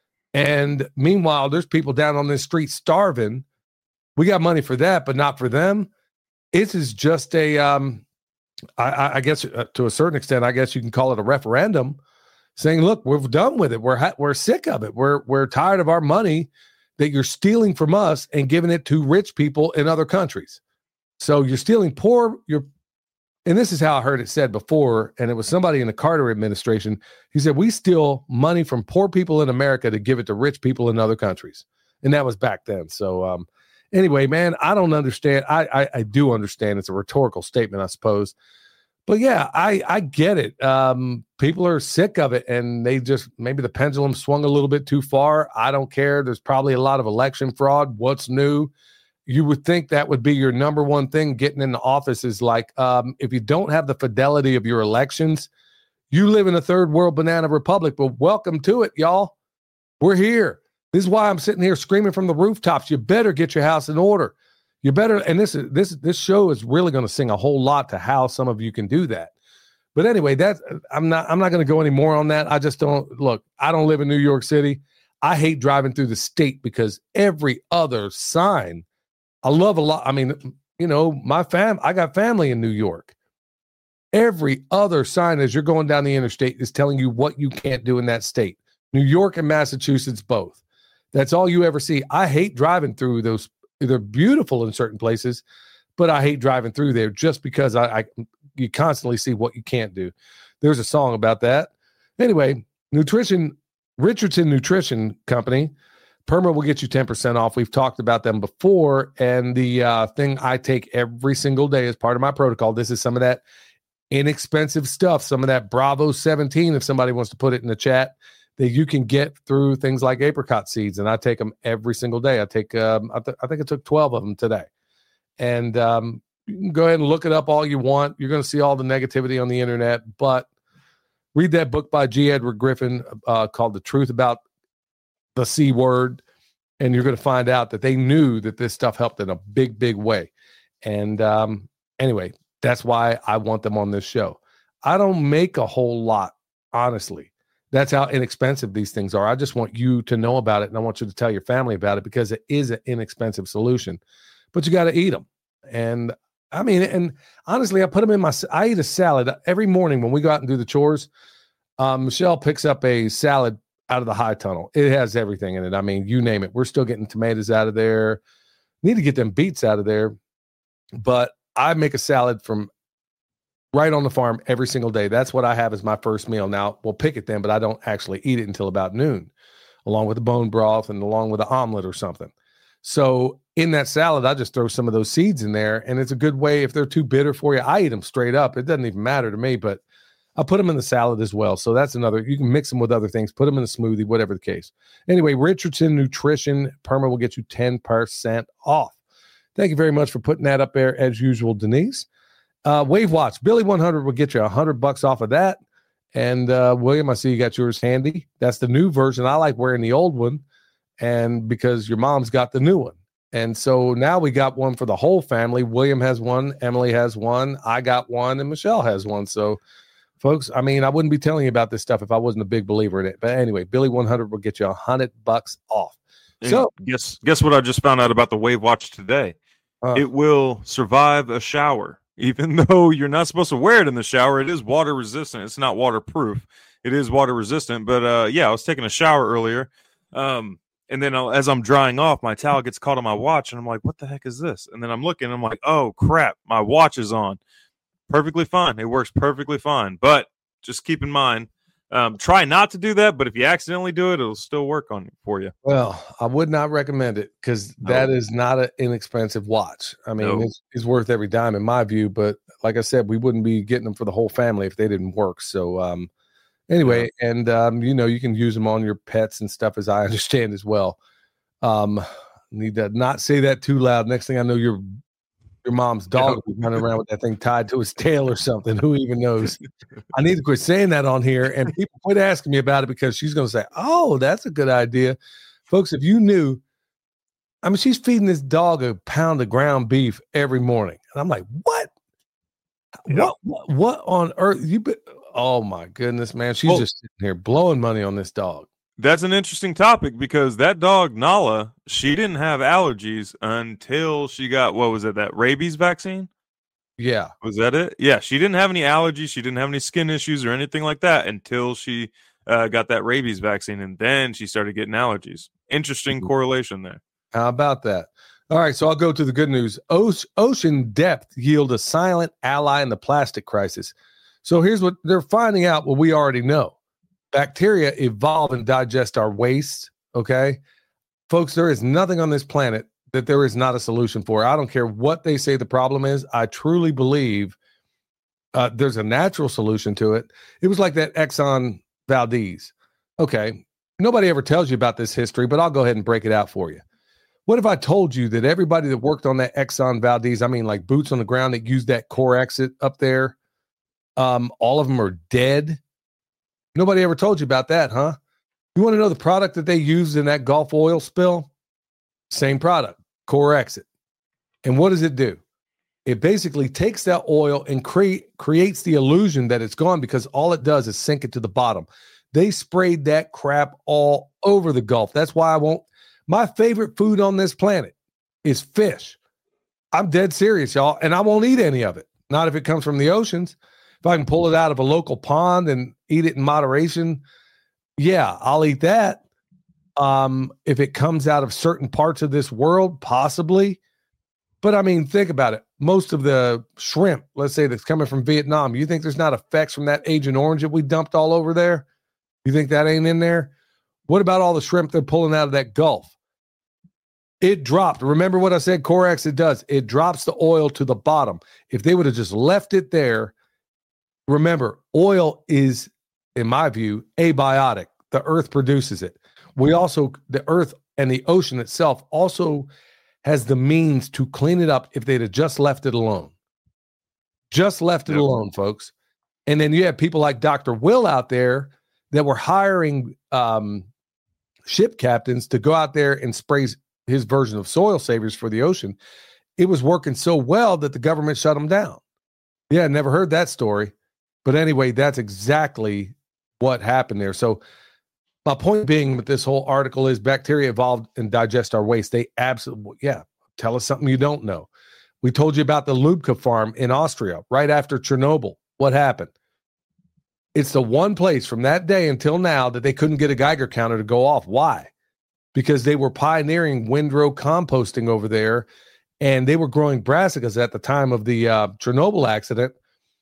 And meanwhile, there's people down on this street starving. We got money for that, but not for them. This is just a, um, I, I guess uh, to a certain extent, I guess you can call it a referendum saying, look, we're done with it. We're, ha- we're sick of it. We're, we're tired of our money that you're stealing from us and giving it to rich people in other countries. So you're stealing poor, you're, and this is how I heard it said before, and it was somebody in the Carter administration. He said, we steal money from poor people in America to give it to rich people in other countries. And that was back then. So um, anyway, man, I don't understand. I, I I do understand. It's a rhetorical statement, I suppose. But yeah, I, I get it. Um, people are sick of it, and they just, maybe the pendulum swung a little bit too far. I don't care. There's probably a lot of election fraud. What's new? You would think that would be your number one thing getting in the office is like, um, if you don't have the fidelity of your elections, you live in a third world banana republic, but welcome to it, y'all. We're here. This is why I'm sitting here screaming from the rooftops. You better get your house in order. You better, and this is this this show is really going to sing a whole lot to how some of you can do that. But anyway, that I'm not I'm not going to go any more on that. I just don't look. I don't live in New York City. I hate driving through the state because every other sign, I love a lot. I mean, you know, my fam, I got family in New York. Every other sign as you're going down the interstate is telling you what you can't do in that state. New York and Massachusetts both. That's all you ever see. I hate driving through those. They're beautiful in certain places, but I hate driving through there just because I, I you constantly see what you can't do. There's a song about that. Anyway, nutrition, Richardson Nutrition Company, Perma will get you ten percent off. We've talked about them before, and the uh, thing I take every single day as part of my protocol, this is some of that inexpensive stuff, some of that Bravo seventeen, if somebody wants to put it in the chat, that you can get through things like apricot seeds. And I take them every single day. I take, um, I, th- I think I took twelve of them today. And um, you can go ahead and look it up all you want. You're going to see all the negativity on the internet, but read that book by G. Edward Griffin uh, called The Truth About the C Word. And you're going to find out that they knew that this stuff helped in a big, big way. And um, anyway, that's why I want them on this show. I don't make a whole lot, honestly. That's how inexpensive these things are. I just want you to know about it, and I want you to tell your family about it because it is an inexpensive solution. But you got to eat them. And I mean, and honestly, I put them in my, I eat a salad every morning when we go out and do the chores. Um, Michelle picks up a salad out of the high tunnel. It has everything in it. I mean, you name it. We're still getting tomatoes out of there. Need to get them beets out of there. But I make a salad from right on the farm every single day. That's what I have as my first meal. Now we'll pick it then, but I don't actually eat it until about noon, along with the bone broth and along with an omelet or something. So in that salad, I just throw some of those seeds in there, and it's a good way. If they're too bitter for you, I eat them straight up. It doesn't even matter to me, but I put them in the salad as well. So that's another, you can mix them with other things, put them in a smoothie, whatever the case. Anyway, Richardson Nutrition, Perma will get you ten percent off. Thank you very much for putting that up there as usual, Denise. Uh, Wave Watch, Billy one hundred will get you a hundred bucks off of that. And uh, William, I see you got yours handy. That's the new version. I like wearing the old one, and because your mom's got the new one. And so now we got one for the whole family. William has one, Emily has one, I got one, and Michelle has one. So, folks, I mean, I wouldn't be telling you about this stuff if I wasn't a big believer in it. But anyway, Billy one hundred will get you a hundred bucks off. And so guess guess what I just found out about the Wave Watch today? Uh, it will survive a shower. Even though you're not supposed to wear it in the shower, it is water resistant. It's not waterproof. It is water resistant. But uh, yeah, I was taking a shower earlier. Um, and then I'll, as I'm drying off, my towel gets caught on my watch. And I'm like, what the heck is this? And then I'm looking. I'm like, oh, crap. My watch is on. Perfectly fine. It works perfectly fine. But just keep in mind, um, try not to do that. But if you accidentally do it, it'll still work on for you. Well, I would not recommend it because No. that is not an inexpensive watch. I mean, No. it's, it's worth every dime in my view. But like I said, we wouldn't be getting them for the whole family if they didn't work. So um, anyway, and um, you know, you can use them on your pets and stuff, as I understand as well. Um, need to not say that too loud. Next thing I know, your your mom's dog will be running around with that thing tied to his tail or something. Who even knows? I need to quit saying that on here, and people quit asking me about it because she's going to say, "Oh, that's a good idea." Folks, if you knew, I mean, she's feeding this dog a pound of ground beef every morning. And I'm like, what? Yeah. What, what, what on earth? You be, oh my goodness, man. She's Well- just sitting here blowing money on this dog. That's an interesting topic because that dog, Nala, she didn't have allergies until she got, what was it, that rabies vaccine? Yeah. Was that it? Yeah, she didn't have any allergies. She didn't have any skin issues or anything like that until she uh, got that rabies vaccine. And then she started getting allergies. Interesting Mhm. correlation there. How about that? All right, so I'll go to the good news. O- ocean depth yield a silent ally in the plastic crisis. So here's what they're finding out, what we already know. Bacteria evolve and digest our waste, okay? Folks, there is nothing on this planet that there is not a solution for. I don't care what they say the problem is. I truly believe uh, there's a natural solution to it. It was like that Exxon Valdez. Okay, nobody ever tells you about this history, but I'll go ahead and break it out for you. What if I told you that everybody that worked on that Exxon Valdez, I mean like boots on the ground that used that core exit up there, um, all of them are dead? Nobody ever told you about that, huh? You want to know the product that they used in that Gulf oil spill? Same product, core exit. And what does it do? It basically takes that oil and create creates the illusion that it's gone because all it does is sink it to the bottom. They sprayed that crap all over the Gulf. That's why I won't. My favorite food on this planet is fish. I'm dead serious, y'all, and I won't eat any of it. Not if it comes from the oceans. If I can pull it out of a local pond and eat it in moderation, yeah, I'll eat that. Um, if it comes out of certain parts of this world, possibly. But I mean, think about it. Most of the shrimp, let's say, that's coming from Vietnam, you think there's not effects from that Agent Orange that we dumped all over there? You think that ain't in there? What about all the shrimp they're pulling out of that Gulf? It dropped. Remember what I said Corex it does? It drops the oil to the bottom. If they would have just left it there, remember, oil is, in my view, abiotic. The earth produces it. We also, the earth and the ocean itself also has the means to clean it up if they'd have just left it alone. Just left it Yep. alone, folks. And then you have people like Doctor Will out there that were hiring um, ship captains to go out there and spray his version of soil savers for the ocean. It was working so well that the government shut them down. Yeah, never heard that story. But anyway, that's exactly what happened there. So my point being with this whole article is bacteria evolved and digest our waste. They absolutely, yeah, tell us something you don't know. We told you about the Lubka farm in Austria right after Chernobyl. What happened? It's the one place from that day until now that they couldn't get a Geiger counter to go off. Why? Because they were pioneering windrow composting over there, and they were growing brassicas at the time of the uh, Chernobyl accident.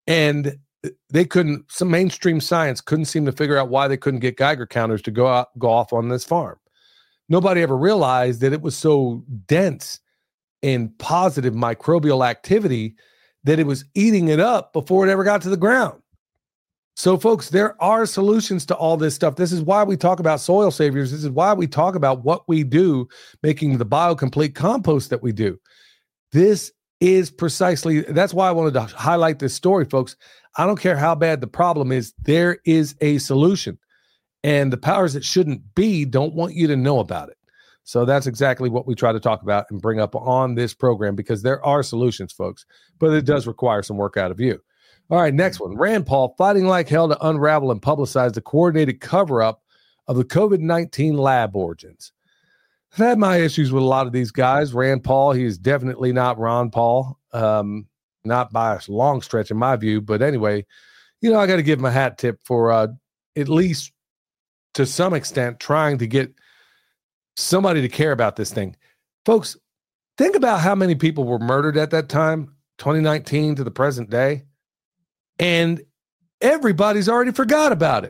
And they couldn't, some mainstream science couldn't seem to figure out why they couldn't get Geiger counters to go out, go off on this farm. Nobody ever realized that it was so dense in positive microbial activity that it was eating it up before it ever got to the ground. So, folks, there are solutions to all this stuff. This is why we talk about soil saviors. This is why we talk about what we do, making the biocomplete compost that we do. This is precisely, that's why I wanted to highlight this story, folks. I don't care how bad the problem is, there is a solution. And the powers that shouldn't be don't want you to know about it. So that's exactly what we try to talk about and bring up on this program, because there are solutions, folks, but it does require some work out of you. All right, next one. Rand Paul fighting like hell to unravel and publicize the coordinated cover-up of the COVID nineteen lab origins. I've had my issues with a lot of these guys. Rand Paul, he is definitely not Ron Paul, um, not by a long stretch in my view. But anyway, you know, I got to give him a hat tip for uh, at least to some extent trying to get somebody to care about this thing. Folks, think about how many people were murdered at that time, twenty nineteen to the present day. And everybody's already forgot about it.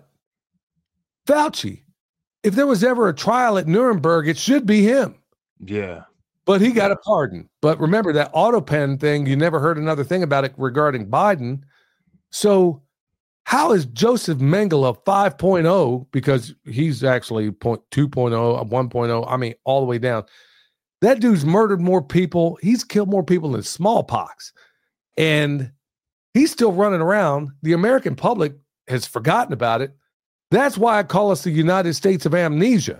Fauci, if there was ever a trial at Nuremberg, it should be him. Yeah. But he got a pardon. But remember that AutoPen thing, you never heard another thing about it regarding Biden. So how is Joseph Mengele five point oh, because he's actually two point oh, one point oh, I mean, all the way down. That dude's murdered more people. He's killed more people than smallpox. And he's still running around. The American public has forgotten about it. That's why I call us the United States of amnesia.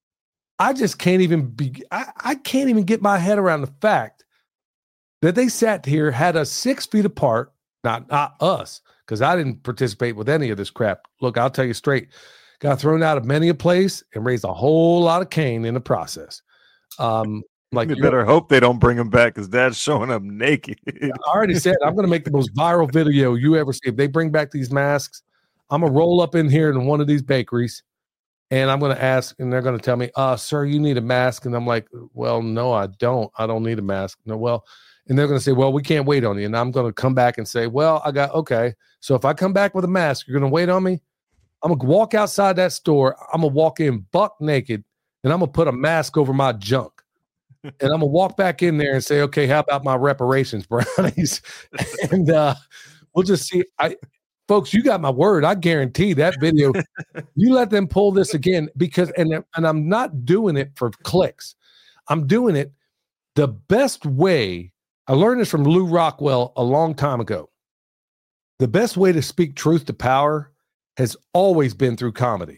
I just can't even be, I, I can't even get my head around the fact that they sat here, had us six feet apart, not, not us, because I didn't participate with any of this crap. Look, I'll tell you straight, got thrown out of many a place and raised a whole lot of cane in the process. Um, Like you better hope they don't bring him back, because Dad's showing up naked. I already said I'm going to make the most viral video you ever see. If they bring back these masks, I'm going to roll up in here in one of these bakeries, and I'm going to ask, and they're going to tell me, uh, sir, you need a mask. And I'm like, well, no, I don't. I don't need a mask. No, well, and they're going to say, well, we can't wait on you. And I'm going to come back and say, well, I got, okay. So if I come back with a mask, you're going to wait on me? I'm going to walk outside that store. I'm going to walk in buck naked, and I'm going to put a mask over my junk. And I'm going to walk back in there and say, okay, how about my reparations, brownies? and uh, we'll just see. I, folks, you got my word. I guarantee that video, you let them pull this again, because, and, and I'm not doing it for clicks. I'm doing it the best way. I learned this from Lou Rockwell a long time ago. The best way to speak truth to power has always been through comedy.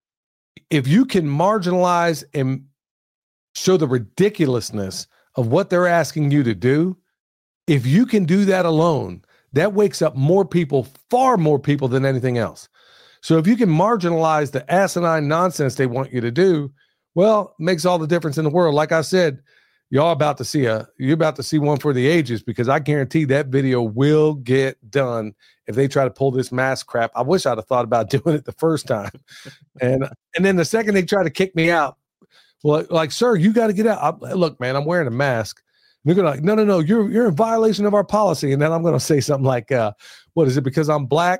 If you can marginalize and show the ridiculousness of what they're asking you to do, if you can do that alone, that wakes up more people, far more people than anything else. So if you can marginalize the asinine nonsense they want you to do, well, it makes all the difference in the world. Like I said, y'all about to see a, you're about to see one for the ages, because I guarantee that video will get done if they try to pull this mask crap. I wish I'd have thought about doing it the first time. and and then the second they try to kick me out, well, like, sir, you got to get out. I, look, man, I'm wearing a mask. They're going to like, no, no, no, you're you're in violation of our policy. And then I'm going to say something like, uh, what is it, because I'm black?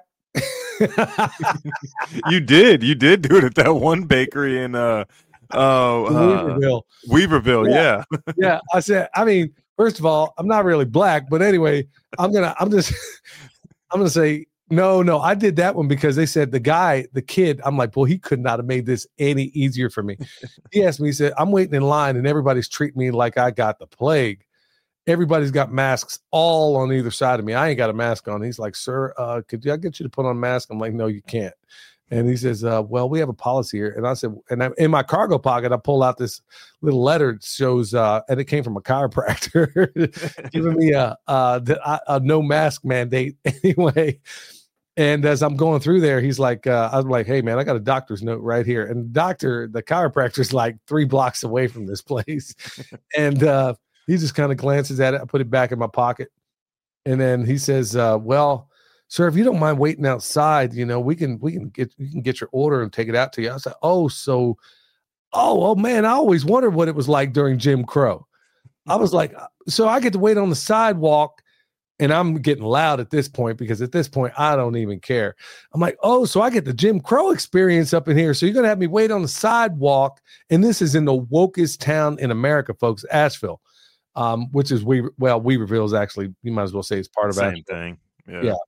You did. You did do it at that one bakery in uh, uh, Weaverville. Weaverville, yeah. Yeah. yeah. I said, I mean, first of all, I'm not really black, but anyway, I'm going to, I'm just, I'm going to say, no, no, I did that one because they said the guy, the kid, I'm like, well, he could not have made this any easier for me. He asked me, he said, I'm waiting in line and everybody's treating me like I got the plague. Everybody's got masks all on either side of me. I ain't got a mask on. He's like, sir, uh, could I get you to put on a mask? I'm like, no, you can't. And he says, uh, well, we have a policy here. And I said, and I, in my cargo pocket, I pull out this little letter that shows, uh, and it came from a chiropractor giving me a, uh, a, a no mask mandate anyway. And as I'm going through there, he's like, uh, I'm like, hey, man, I got a doctor's note right here. And the doctor, the chiropractor's like three blocks away from this place. and uh, he just kind of glances at it. I put it back in my pocket. And then he says, uh, well, sir, if you don't mind waiting outside, you know, we can we can get you can get your order and take it out to you. I was like, oh, so, oh, oh, man, I always wondered what it was like during Jim Crow. I was like, so I get to wait on the sidewalk And I'm getting loud at this point because at this point, I don't even care. I'm like, oh, so I get the Jim Crow experience up in here. So you're going to have me wait on the sidewalk. And this is in the wokest town in America, folks, Asheville, um, which is, we well, Weaverville is actually, you might as well say it's part of Same Asheville. thing. Yeah. Yeah.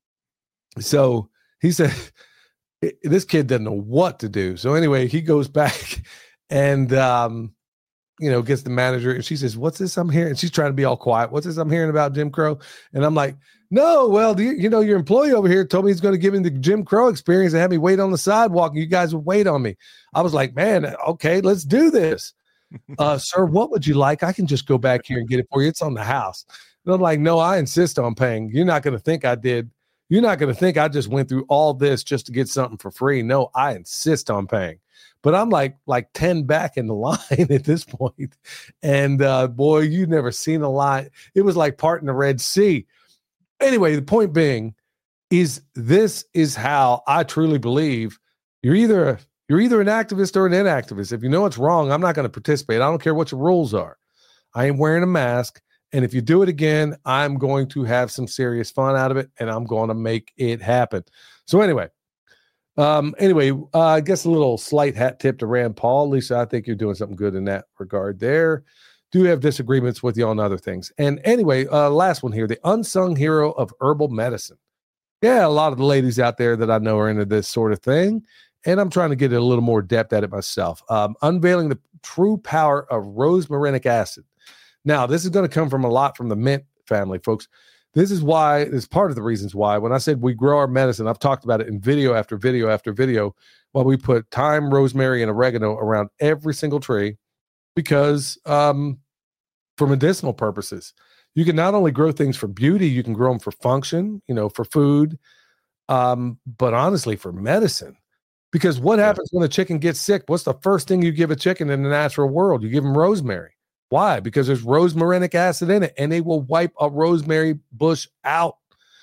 So he said, this kid doesn't know what to do. So anyway, he goes back and, um, you know, gets the manager, and she says, what's this I'm hearing? And she's trying to be all quiet. What's this I'm hearing about Jim Crow? And I'm like, no, well, you, you know, your employee over here told me he's going to give me the Jim Crow experience and have me wait on the sidewalk, and you guys would wait on me. I was like, man, okay, let's do this. Uh, sir, what would you like? I can just go back here and get it for you. It's on the house. And I'm like, no, I insist on paying. You're not going to think I did. You're not going to think I just went through all this just to get something for free. No, I insist on paying. But I'm like like ten back in the line at this point. And uh, boy, you've never seen a line. It was like parting the Red Sea. Anyway, the point being is this is how I truly believe you're either a, you're either an activist or an inactivist. If you know it's wrong, I'm not going to participate. I don't care what your rules are. I ain't wearing a mask. And if you do it again, I'm going to have some serious fun out of it, and I'm going to make it happen. So anyway, Um, anyway, uh, I guess a little slight hat tip to Rand Paul. Lisa, I think you're doing something good in that regard there. Do have disagreements with you on other things. And anyway, uh, last one here, the unsung hero of herbal medicine. Yeah, a lot of the ladies out there that I know are into this sort of thing, and I'm trying to get a little more depth at it myself. Um, unveiling the true power of rosmarinic acid. Now, this is going to come from a lot from the mint family, folks. This is why, this is part of the reasons why, when I said we grow our medicine, I've talked about it in video after video after video, while we put thyme, rosemary, and oregano around every single tree, because um, for medicinal purposes, you can not only grow things for beauty, you can grow them for function, you know, for food, um, but honestly, for medicine. Because what happens when a chicken gets sick? What's the first thing you give a chicken in the natural world? You give them rosemary. Why? Because there's rosmarinic acid in it, and they will wipe a rosemary bush out.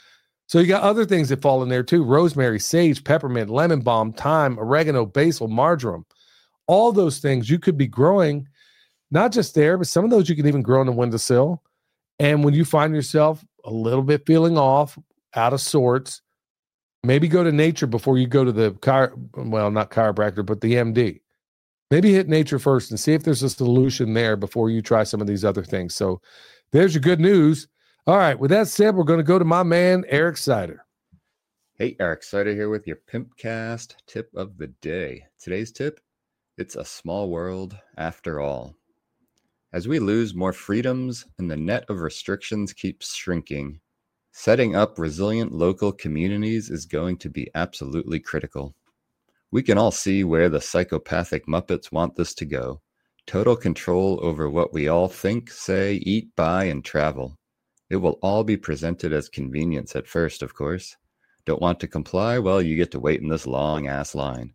So you got other things that fall in there too: rosemary, sage, peppermint, lemon balm, thyme, oregano, basil, marjoram. All those things you could be growing, not just there, but some of those you can even grow on the windowsill. And when you find yourself a little bit feeling off, out of sorts, maybe go to nature before you go to the car. Well, not chiropractor, but the M D. Maybe hit nature first and see if there's a solution there before you try some of these other things. So there's your good news. All right. With that said, we're going to go to my man, Eric Sider. Hey, Eric Sider here with your Pimpcast tip of the day. Today's tip, it's a small world after all. As we lose more freedoms and the net of restrictions keeps shrinking, setting up resilient local communities is going to be absolutely critical. We can all see where the psychopathic Muppets want this to go. Total control over what we all think, say, eat, buy, and travel. It will all be presented as convenience at first, of course. Don't want to comply? Well, you get to wait in this long-ass line.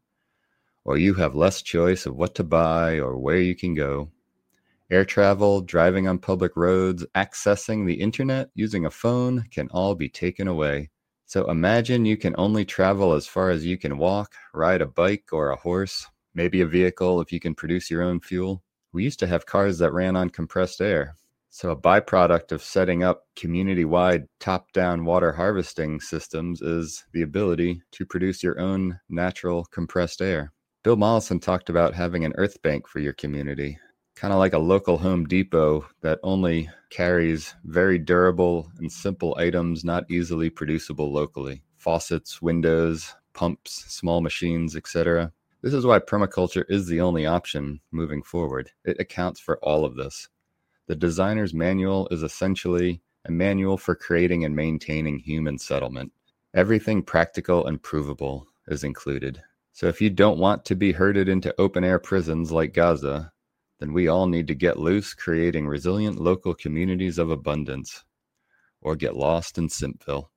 Or you have less choice of what to buy or where you can go. Air travel, driving on public roads, accessing the internet, using a phone can all be taken away. So imagine you can only travel as far as you can walk, ride a bike or a horse, maybe a vehicle if you can produce your own fuel. We used to have cars that ran on compressed air. So a byproduct of setting up community-wide top-down water harvesting systems is the ability to produce your own natural compressed air. Bill Mollison talked about having an earth bank for your community, kind of like a local Home Depot that only carries very durable and simple items not easily producible locally. Faucets, windows, pumps, small machines, et cetera. This is why permaculture is the only option moving forward. It accounts for all of this. The designer's manual is essentially a manual for creating and maintaining human settlement. Everything practical and provable is included. So if you don't want to be herded into open-air prisons like Gaza, then we all need to get loose, creating resilient local communities of abundance, or get lost in Simpville.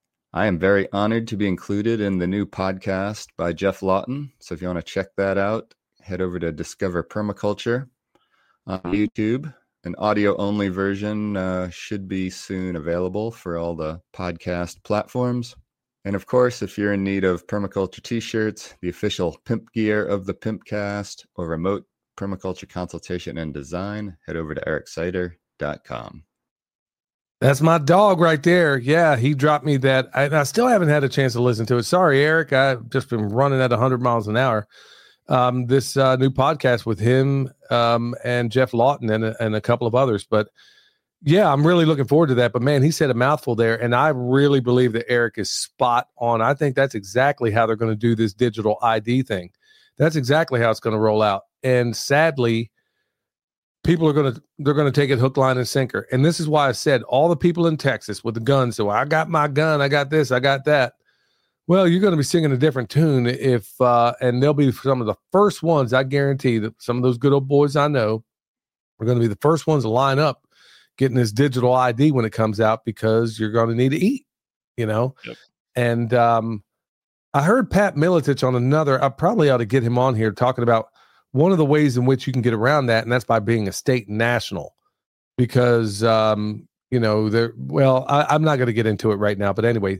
I am very honored to be included in the new podcast by Jeff Lawton. So if you want to check that out, head over to Discover Permaculture on YouTube. An audio-only version uh, should be soon available for all the podcast platforms. And of course, if you're in need of permaculture t-shirts, the official pimp gear of the Pimpcast, or remote permaculture consultation and design, head over to eric sider dot com. That's my dog right there. Yeah, he dropped me that. I, I still haven't had a chance to listen to it. Sorry, Eric. I've just been running at one hundred miles an hour. Um, this uh, new podcast with him um, and Jeff Lawton and, and a couple of others. But yeah, I'm really looking forward to that. But man, he said a mouthful there. And I really believe that Eric is spot on. I think that's exactly how they're going to do this digital I D thing. That's exactly how it's going to roll out. And sadly, people are going to, they're going to take it hook, line, and sinker. And this is why I said all the people in Texas with the guns, so I got my gun, I got this, I got that. Well, you're going to be singing a different tune if, uh, and they'll be some of the first ones, I guarantee that some of those good old boys I know are going to be the first ones to line up getting this digital I D when it comes out, because you're going to need to eat, you know? Yep. And um, I heard Pat Miletich on another, I probably ought to get him on here talking about one of the ways in which you can get around that, and that's by being a state national, because, um, you know, there, well, I, I'm not going to get into it right now, but anyway,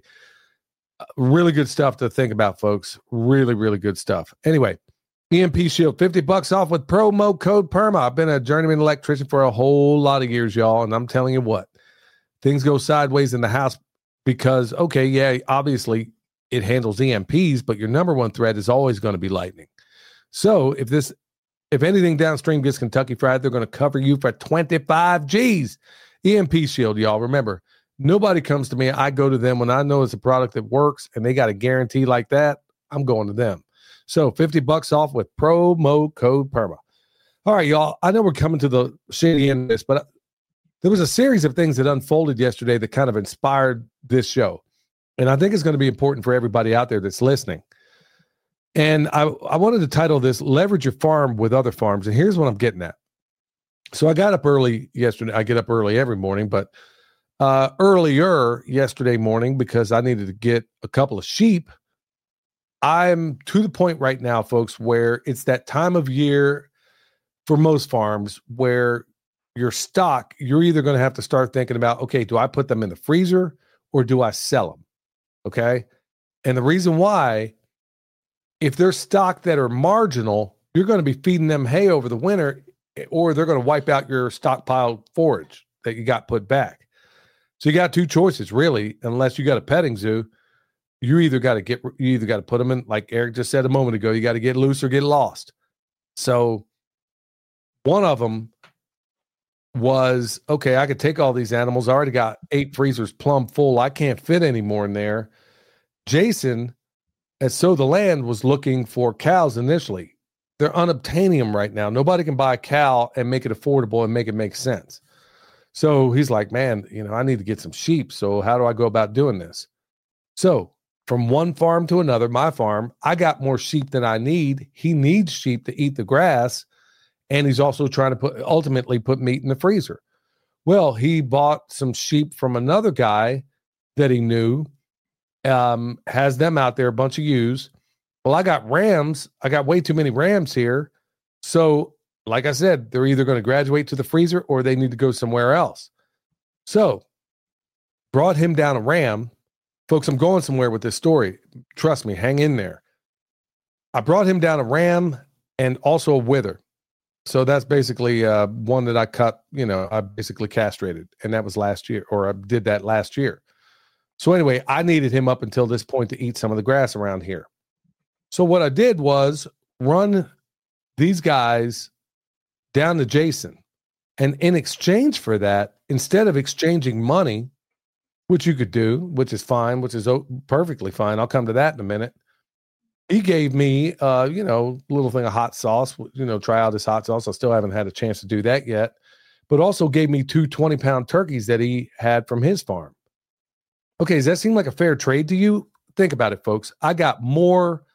really good stuff to think about, folks. Really, really good stuff. Anyway, E M P Shield, fifty bucks off with promo code PERMA. I've been a journeyman electrician for a whole lot of years, y'all, and I'm telling you what, things go sideways in the house because, okay, yeah, obviously it handles E M Ps, but your number one threat is always going to be lightning. So if this, if anything downstream gets Kentucky Fried, they're going to cover you for twenty-five G's. E M P Shield, y'all. Remember, nobody comes to me. I go to them when I know it's a product that works and they got a guarantee like that. I'm going to them. So fifty bucks off with promo code PERMA. All right, y'all. I know we're coming to the shitty end of this, but there was a series of things that unfolded yesterday that kind of inspired this show. And I think it's going to be important for everybody out there that's listening. And I, I wanted to title this Leverage Your Farm with Other Farms. And here's what I'm getting at. So I got up early yesterday. I get up early every morning, but uh, earlier yesterday morning, because I needed to get a couple of sheep. I'm to the point right now, folks, where it's that time of year for most farms where your stock, you're either going to have to start thinking about, okay, do I put them in the freezer or do I sell them? Okay. And the reason why, if they're stock that are marginal, you're going to be feeding them hay over the winter, or they're going to wipe out your stockpiled forage that you got put back. So you got two choices, really, unless you got a petting zoo. You either got to get, you either got to put them in, like Eric just said a moment ago, you got to get loose or get lost. So one of them was, okay, I could take all these animals. I already got eight freezers plumb full. I can't fit any more in there. Jason at Sow the Land was looking for cows initially. They're unobtaining them right now. Nobody can buy a cow and make it affordable and make it make sense. So he's like, man, you know, I need to get some sheep. So how do I go about doing this? So from one farm to another, my farm, I got more sheep than I need. He needs sheep to eat the grass. And he's also trying to put, ultimately put meat in the freezer. Well, he bought some sheep from another guy that he knew, um, has them out there, a bunch of ewes. Well, I got rams. I got way too many rams here. So like I said, they're either going to graduate to the freezer or they need to go somewhere else. So brought him down a ram. Folks, I'm going somewhere with this story. Trust me, hang in there. I brought him down a ram and also a wither. So that's basically uh, one that I cut, you know, I basically castrated. And that was last year, or I did that last year. So anyway, I needed him up until this point to eat some of the grass around here. So what I did was run these guys down to Jason. And in exchange for that, instead of exchanging money, which you could do, which is fine, which is perfectly fine. I'll come to that in a minute. He gave me, uh, you know, a little thing of hot sauce, you know, try out this hot sauce. I still haven't had a chance to do that yet, but also gave me two twenty pound turkeys that he had from his farm. Okay. Does that seem like a fair trade to you? Think about it, folks. I got more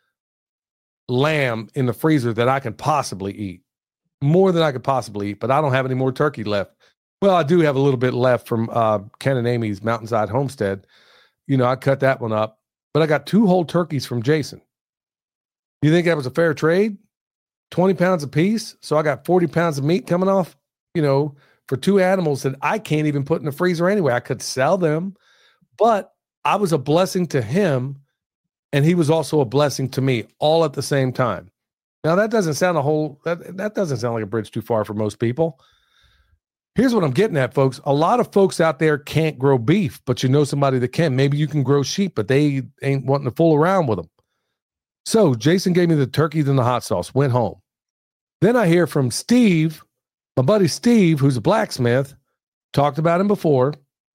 lamb in the freezer that I can possibly eat, more than I could possibly eat, but I don't have any more turkey left. Well, I do have a little bit left from uh, Ken and Amy's Mountainside Homestead. You know, I cut that one up, but I got two whole turkeys from Jason. You think that was a fair trade? twenty pounds a piece. So I got forty pounds of meat coming off, you know, for two animals that I can't even put in the freezer anyway. I could sell them, but I was a blessing to him, and he was also a blessing to me, all at the same time. Now that doesn't sound a whole, that, that doesn't sound like a bridge too far for most people. Here's what I'm getting at, folks. A lot of folks out there can't grow beef, but you know somebody that can. Maybe you can grow sheep, but they ain't wanting to fool around with them. So Jason gave me the turkeys and the hot sauce, went home. Then I hear from Steve, my buddy Steve, who's a blacksmith, talked about him before,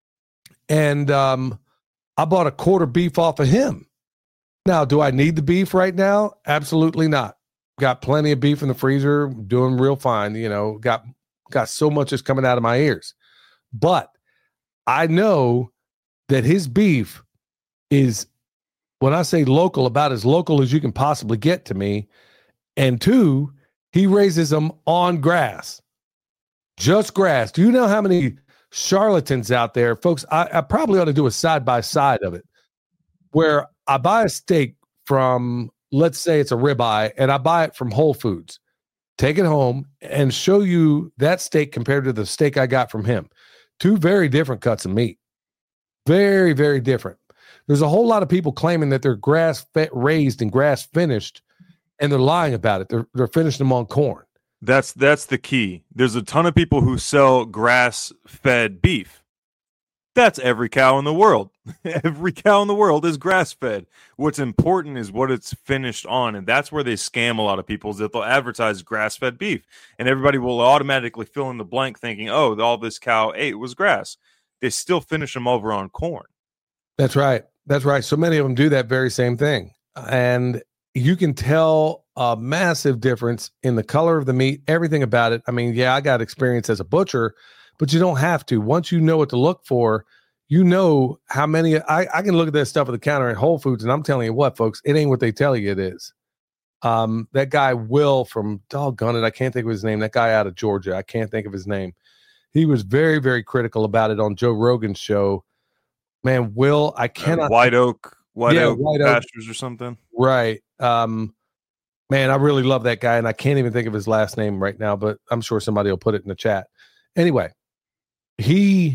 and um, I bought a quarter beef off of him. Now, do I need the beef right now? Absolutely not. Got plenty of beef in the freezer, doing real fine. You know, got got so much is coming out of my ears. But I know that his beef is, when I say local, about as local as you can possibly get to me. And two, he raises them on grass. Just grass. Do you know how many charlatans out there? Folks, I, I probably ought to do a side-by-side of it, where I buy a steak from, let's say it's a ribeye, and I buy it from Whole Foods. Take it home and show you that steak compared to the steak I got from him. Two very different cuts of meat. Very, very different. There's a whole lot of people claiming that they're grass raised and grass finished, and they're lying about it. They're they're finishing them on corn. That's that's the key. There's a ton of people who sell grass-fed beef. That's every cow in the world. Every cow in the world is grass-fed. What's important is what it's finished on, and that's where they scam a lot of people, is that they'll advertise grass-fed beef, and everybody will automatically fill in the blank thinking, oh, all this cow ate was grass. They still finish them over on corn. That's right. That's right. So many of them do that very same thing. And you can tell a massive difference in the color of the meat, everything about it. I mean, yeah, I got experience as a butcher, but you don't have to. Once you know what to look for, you know how many. I, I can look at that stuff at the counter at Whole Foods, and I'm telling you what, folks, it ain't what they tell you it is. Um, that guy, Will, from, doggone it, I can't think of his name. That guy out of Georgia, I can't think of his name. He was very, very critical about it on Joe Rogan's show. Man, Will, I cannot. Uh, White Oak, White Yeah, Oak White Oak. Pastures or something. Right. Um, man, I really love that guy, and I can't even think of his last name right now, but I'm sure somebody will put it in the chat. Anyway, he,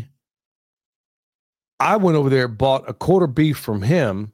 I went over there, bought a quarter beef from him.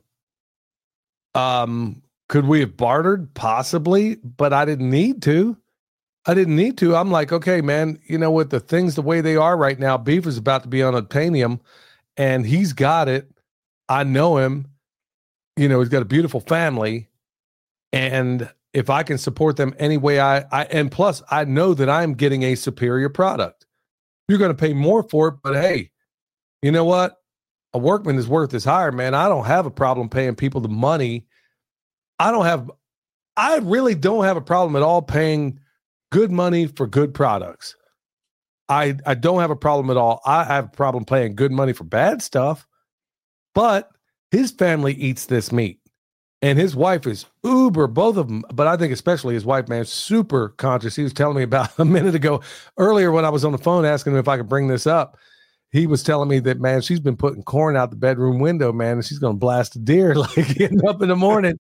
Um, could we have bartered? Possibly, but I didn't need to. I didn't need to. I'm like, okay, man, you know what? The things the way they are right now, beef is about to be on unobtainium, and he's got it. I know him. You know, he's got a beautiful family. And if I can support them any way I, I and plus I know that I'm getting a superior product. You're going to pay more for it, but hey, you know what? A workman is worth his hire, man. I don't have a problem paying people the money. I don't have, I really don't have a problem at all paying good money for good products. I, I don't have a problem at all. I have a problem paying good money for bad stuff, but his family eats this meat. And his wife is uber, both of them, but I think especially his wife, man, super conscious. He was telling me about a minute ago, earlier when I was on the phone asking him if I could bring this up. He was telling me that, man, she's been putting corn out the bedroom window, man, and she's going to blast a deer like getting up in the morning.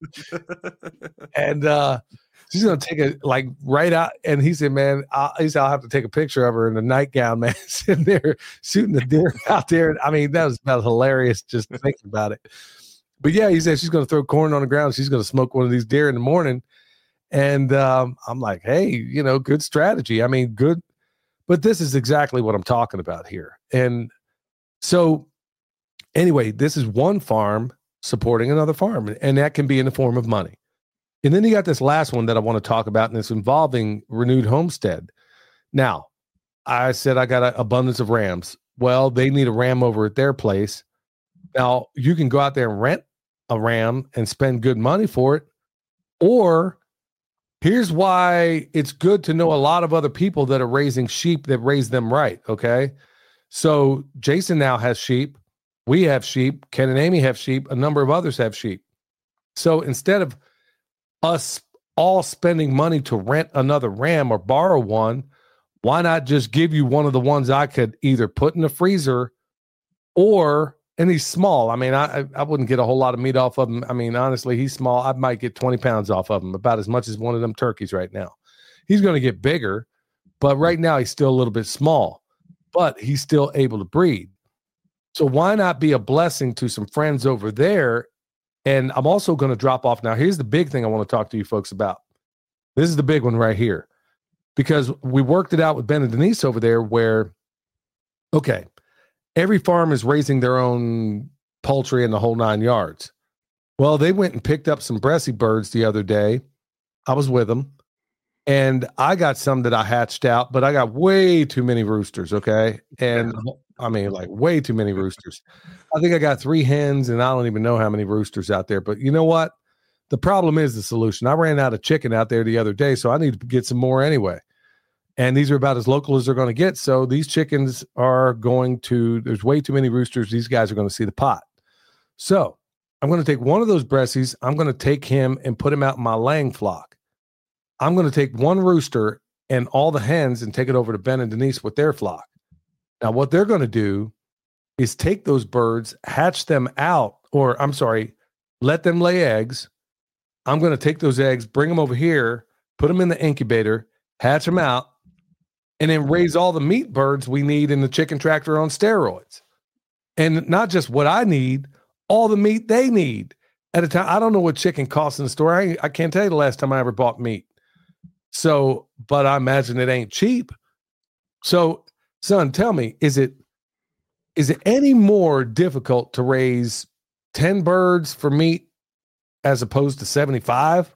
and uh, she's going to take it like right out. And he said, man, I'll, he said, I'll have to take a picture of her in a nightgown, man, sitting there shooting the deer out there. I mean, that was about hilarious just thinking about it. But yeah, he said she's going to throw corn on the ground. She's going to smoke one of these deer in the morning. And um, I'm like, hey, you know, good strategy. I mean, good. But this is exactly what I'm talking about here. And so anyway, this is one farm supporting another farm, and that can be in the form of money. And then you got this last one that I want to talk about, and it's involving Renewed Homestead. Now, I said I got an abundance of rams. Well, they need a ram over at their place. Now, you can go out there and rent a ram and spend good money for it. Or here's why it's good to know a lot of other people that are raising sheep that raise them right, okay? So Jason now has sheep. We have sheep. Ken and Amy have sheep. A number of others have sheep. So instead of us all spending money to rent another ram or borrow one, why not just give you one of the ones I could either put in the freezer or... And he's small. I mean, I I wouldn't get a whole lot of meat off of him. I mean, honestly, he's small. I might get twenty pounds off of him, about as much as one of them turkeys right now. He's going to get bigger, but right now he's still a little bit small, but he's still able to breed. So why not be a blessing to some friends over there? And I'm also going to drop off. Now, here's the big thing I want to talk to you folks about. This is the big one right here, because we worked it out with Ben and Denise over there where Okay. Every farm is raising their own poultry in the whole nine yards. Well, they went and picked up some Bressie birds the other day. I was with them. And I got some that I hatched out, but I got way too many roosters, okay? And I mean, like way too many roosters. I think I got three hens, and I don't even know how many roosters out there. But you know what? The problem is the solution. I ran out of chicken out there the other day, so I need to get some more anyway. And these are about as local as they're going to get. So these chickens are going to, there's way too many roosters. These guys are going to see the pot. So I'm going to take one of those Bressies. I'm going to take him and put him out in my laying flock. I'm going to take one rooster and all the hens and take it over to Ben and Denise with their flock. Now, what they're going to do is take those birds, hatch them out, or I'm sorry, let them lay eggs. I'm going to take those eggs, bring them over here, put them in the incubator, hatch them out, and then raise all the meat birds we need in the chicken tractor on steroids. And not just what I need, all the meat they need at a time. I don't know what chicken costs in the store. I, I can't tell you the last time I ever bought meat. So, but I imagine it ain't cheap. So, son, tell me, is it is it any more difficult to raise ten birds for meat as opposed to seventy-five?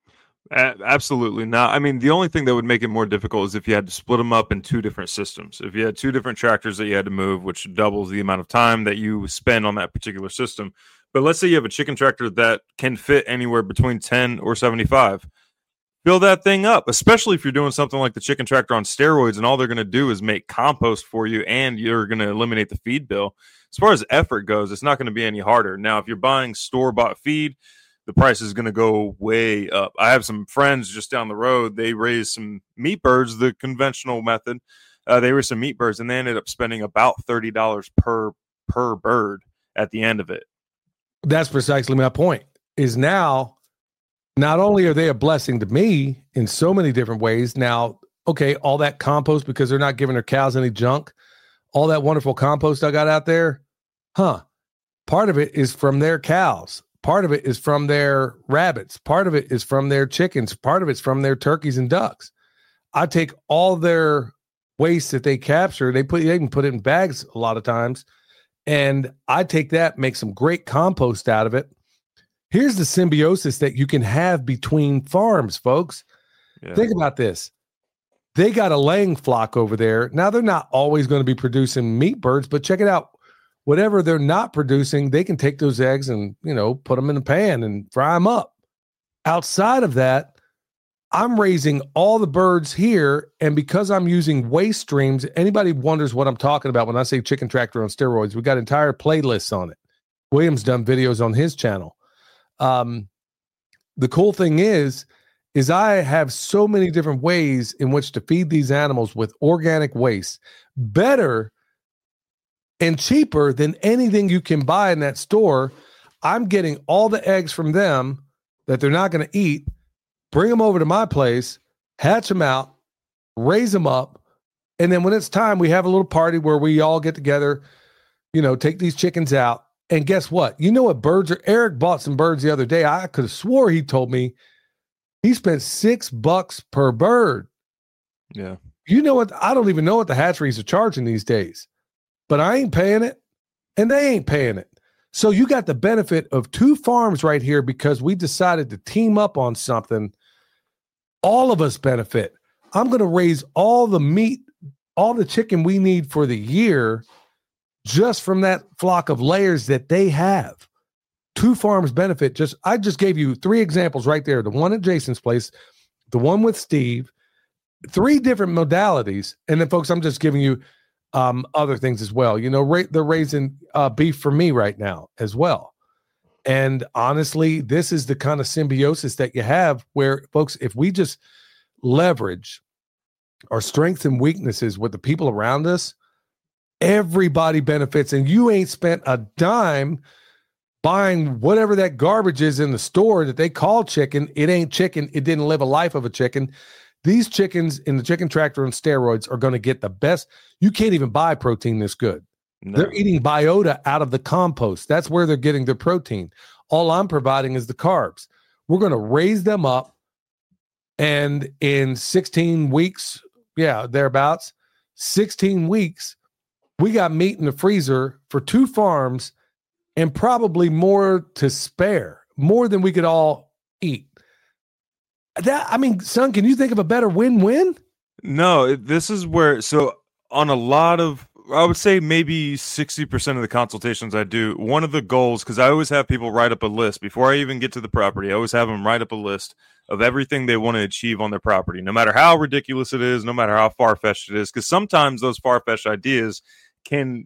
A- absolutely not. I mean, the only thing that would make it more difficult is if you had to split them up in two different systems. If you had two different tractors that you had to move, which doubles the amount of time that you spend on that particular system. But let's say you have a chicken tractor that can fit anywhere between ten or seventy-five. Fill that thing up, especially if you're doing something like the chicken tractor on steroids, and all they're going to do is make compost for you, and you're going to eliminate the feed bill. As far as effort goes, it's not going to be any harder. Now, if you're buying store-bought feed, the price is going to go way up. I have some friends just down the road. They raised some meat birds, the conventional method. Uh, they raised some meat birds, and they ended up spending about thirty dollars per per bird at the end of it. That's precisely my point, is now not only are they a blessing to me in so many different ways. Now, okay, all that compost, because they're not giving their cows any junk, all that wonderful compost I got out there, huh? Part of it is from their cows. Part of it is from their rabbits. Part of it is from their chickens. Part of it's from their turkeys and ducks. I take all their waste that they capture. They put, they even put it in bags a lot of times. And I take that, make some great compost out of it. Here's the symbiosis that you can have between farms, folks. Yeah. Think about this. They got a laying flock over there. Now, they're not always going to be producing meat birds, but check it out. Whatever they're not producing, they can take those eggs and, you know, put them in a pan and fry them up. Outside of that, I'm raising all the birds here, and because I'm using waste streams, anybody wonders what I'm talking about when I say chicken tractor on steroids, we got entire playlists on it. William's done videos on his channel. Um, the cool thing is, is I have so many different ways in which to feed these animals with organic waste, better and cheaper than anything you can buy in that store. I'm getting all the eggs from them that they're not going to eat, bring them over to my place, hatch them out, raise them up, and then when it's time, we have a little party where we all get together, you know, take these chickens out. And guess what? You know what birds are? Eric bought some birds the other day. I could have swore he told me he spent six bucks per bird. Yeah. You know what? I don't even know what the hatcheries are charging these days, but I ain't paying it and they ain't paying it. So you got the benefit of two farms right here because we decided to team up on something. All of us benefit. I'm going to raise all the meat, all the chicken we need for the year just from that flock of layers that they have. Two farms benefit. Just I just gave you three examples right there. The one at Jason's place, the one with Steve, three different modalities. And then, folks, I'm just giving you um, other things as well. You know, ra- they're raising uh, beef for me right now as well. And honestly, this is the kind of symbiosis that you have where, folks, if we just leverage our strengths and weaknesses with the people around us, everybody benefits, and you ain't spent a dime buying whatever that garbage is in the store that they call chicken. It ain't chicken. It didn't live a life of a chicken. These chickens in the chicken tractor on steroids are going to get the best. You can't even buy protein this good. No. They're eating biota out of the compost. That's where they're getting their protein. All I'm providing is the carbs. We're going to raise them up, and in sixteen weeks, yeah, thereabouts, sixteen weeks, we got meat in the freezer for two farms and probably more to spare, more than we could all eat. That, I mean, son, can you think of a better win-win? No, it- this is where, so on a lot of, I would say maybe sixty percent of the consultations I do, one of the goals, because I always have people write up a list before I even get to the property. I always have them write up a list of everything they want to achieve on their property, no matter how ridiculous it is, no matter how far-fetched it is, because sometimes those far-fetched ideas can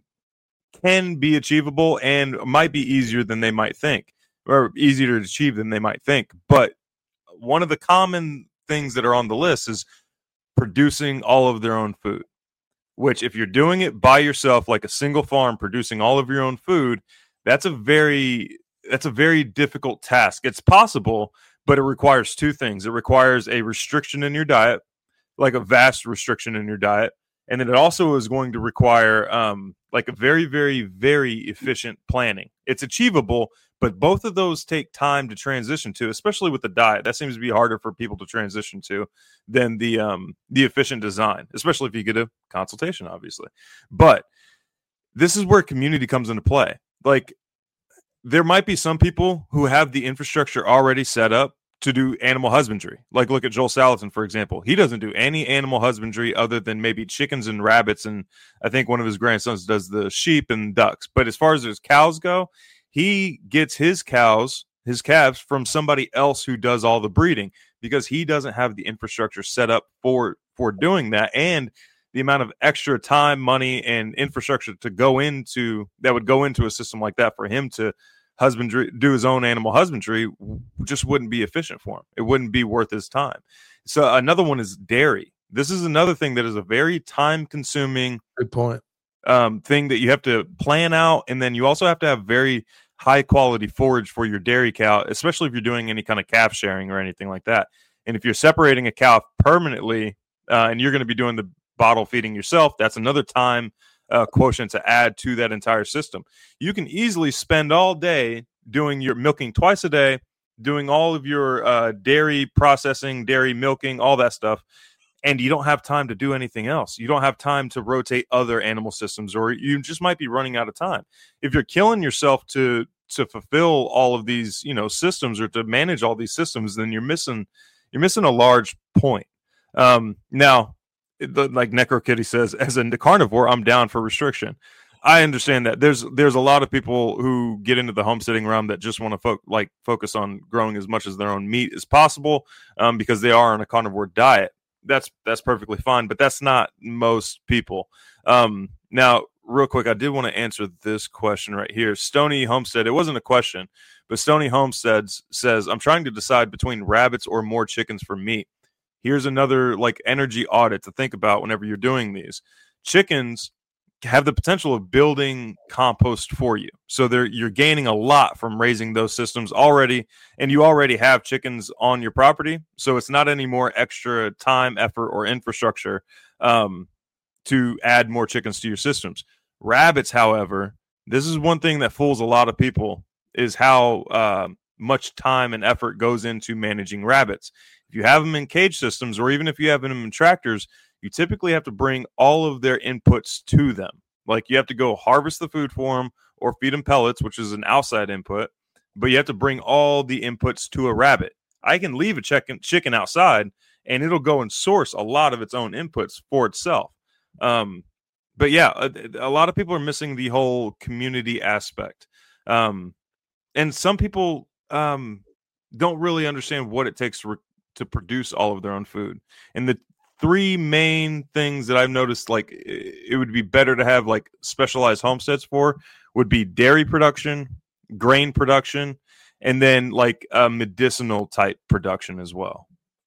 can be achievable and might be easier than they might think, or easier to achieve than they might think. But one of the common things that are on the list is producing all of their own food, which if you're doing it by yourself, like a single farm producing all of your own food, that's a very that's a very difficult task. It's possible, but it requires two things. It requires a restriction in your diet, like a vast restriction in your diet. And then it also is going to require um, like a very, very, very efficient planning. It's achievable, but both of those take time to transition to, especially with the diet. That seems to be harder for people to transition to than the um, the efficient design, especially if you get a consultation, obviously. But this is where community comes into play. Like, there might be some people who have the infrastructure already set up to do animal husbandry. Like, look at Joel Salatin, for example. He doesn't do any animal husbandry other than maybe chickens and rabbits, and I think one of his grandsons does the sheep and ducks. But as far as his cows go, he gets his cows, his calves, from somebody else who does all the breeding, because he doesn't have the infrastructure set up for for doing that, and the amount of extra time, money, and infrastructure to go into that would go into a system like that for him to husbandry, do his own animal husbandry, just wouldn't be efficient for him. It wouldn't be worth his time. So another one is dairy. This is another thing that is a very time-consuming Good point. um, thing that you have to plan out, and then you also have to have very high-quality forage for your dairy cow, especially if you're doing any kind of calf sharing or anything like that. And if you're separating a cow permanently, uh, and you're going to be doing the bottle feeding yourself, that's another time Uh, quotient to add to that entire system. You can easily spend all day doing your milking twice a day, doing all of your uh, dairy processing, dairy milking, all that stuff, and you don't have time to do anything else. You don't have time to rotate other animal systems, or you just might be running out of time. If you're killing yourself to to fulfill all of these, you know, systems, or to manage all these systems, then you're missing you're missing a large point. Um, now. The, like NecroKitty says, as a carnivore, I'm down for restriction. I understand that. There's there's a lot of people who get into the homesteading realm that just want to fo- like focus on growing as much as their own meat as possible, um, because they are on a carnivore diet. That's that's perfectly fine, but that's not most people. Um, now, real quick, I did want to answer this question right here. Stony Homestead, it wasn't a question, but Stony Homestead says, I'm trying to decide between rabbits or more chickens for meat. Here's another like energy audit to think about whenever you're doing these. Chickens have the potential of building compost for you. So they're you're gaining a lot from raising those systems already, and you already have chickens on your property. So it's not any more extra time, effort, or infrastructure um, to add more chickens to your systems. Rabbits, however, this is one thing that fools a lot of people, is how uh, much time and effort goes into managing rabbits. If you have them in cage systems, or even if you have them in tractors, you typically have to bring all of their inputs to them. Like, you have to go harvest the food for them or feed them pellets, which is an outside input, but you have to bring all the inputs to a rabbit. I can leave a chicken, chicken outside, and it'll go and source a lot of its own inputs for itself. Um, but yeah, a, a lot of people are missing the whole community aspect. Um, and some people um, don't really understand what it takes to re- to produce all of their own food. And the three main things that I've noticed, like, it would be better to have like specialized homesteads for, would be dairy production, grain production, and then like a medicinal type production as well.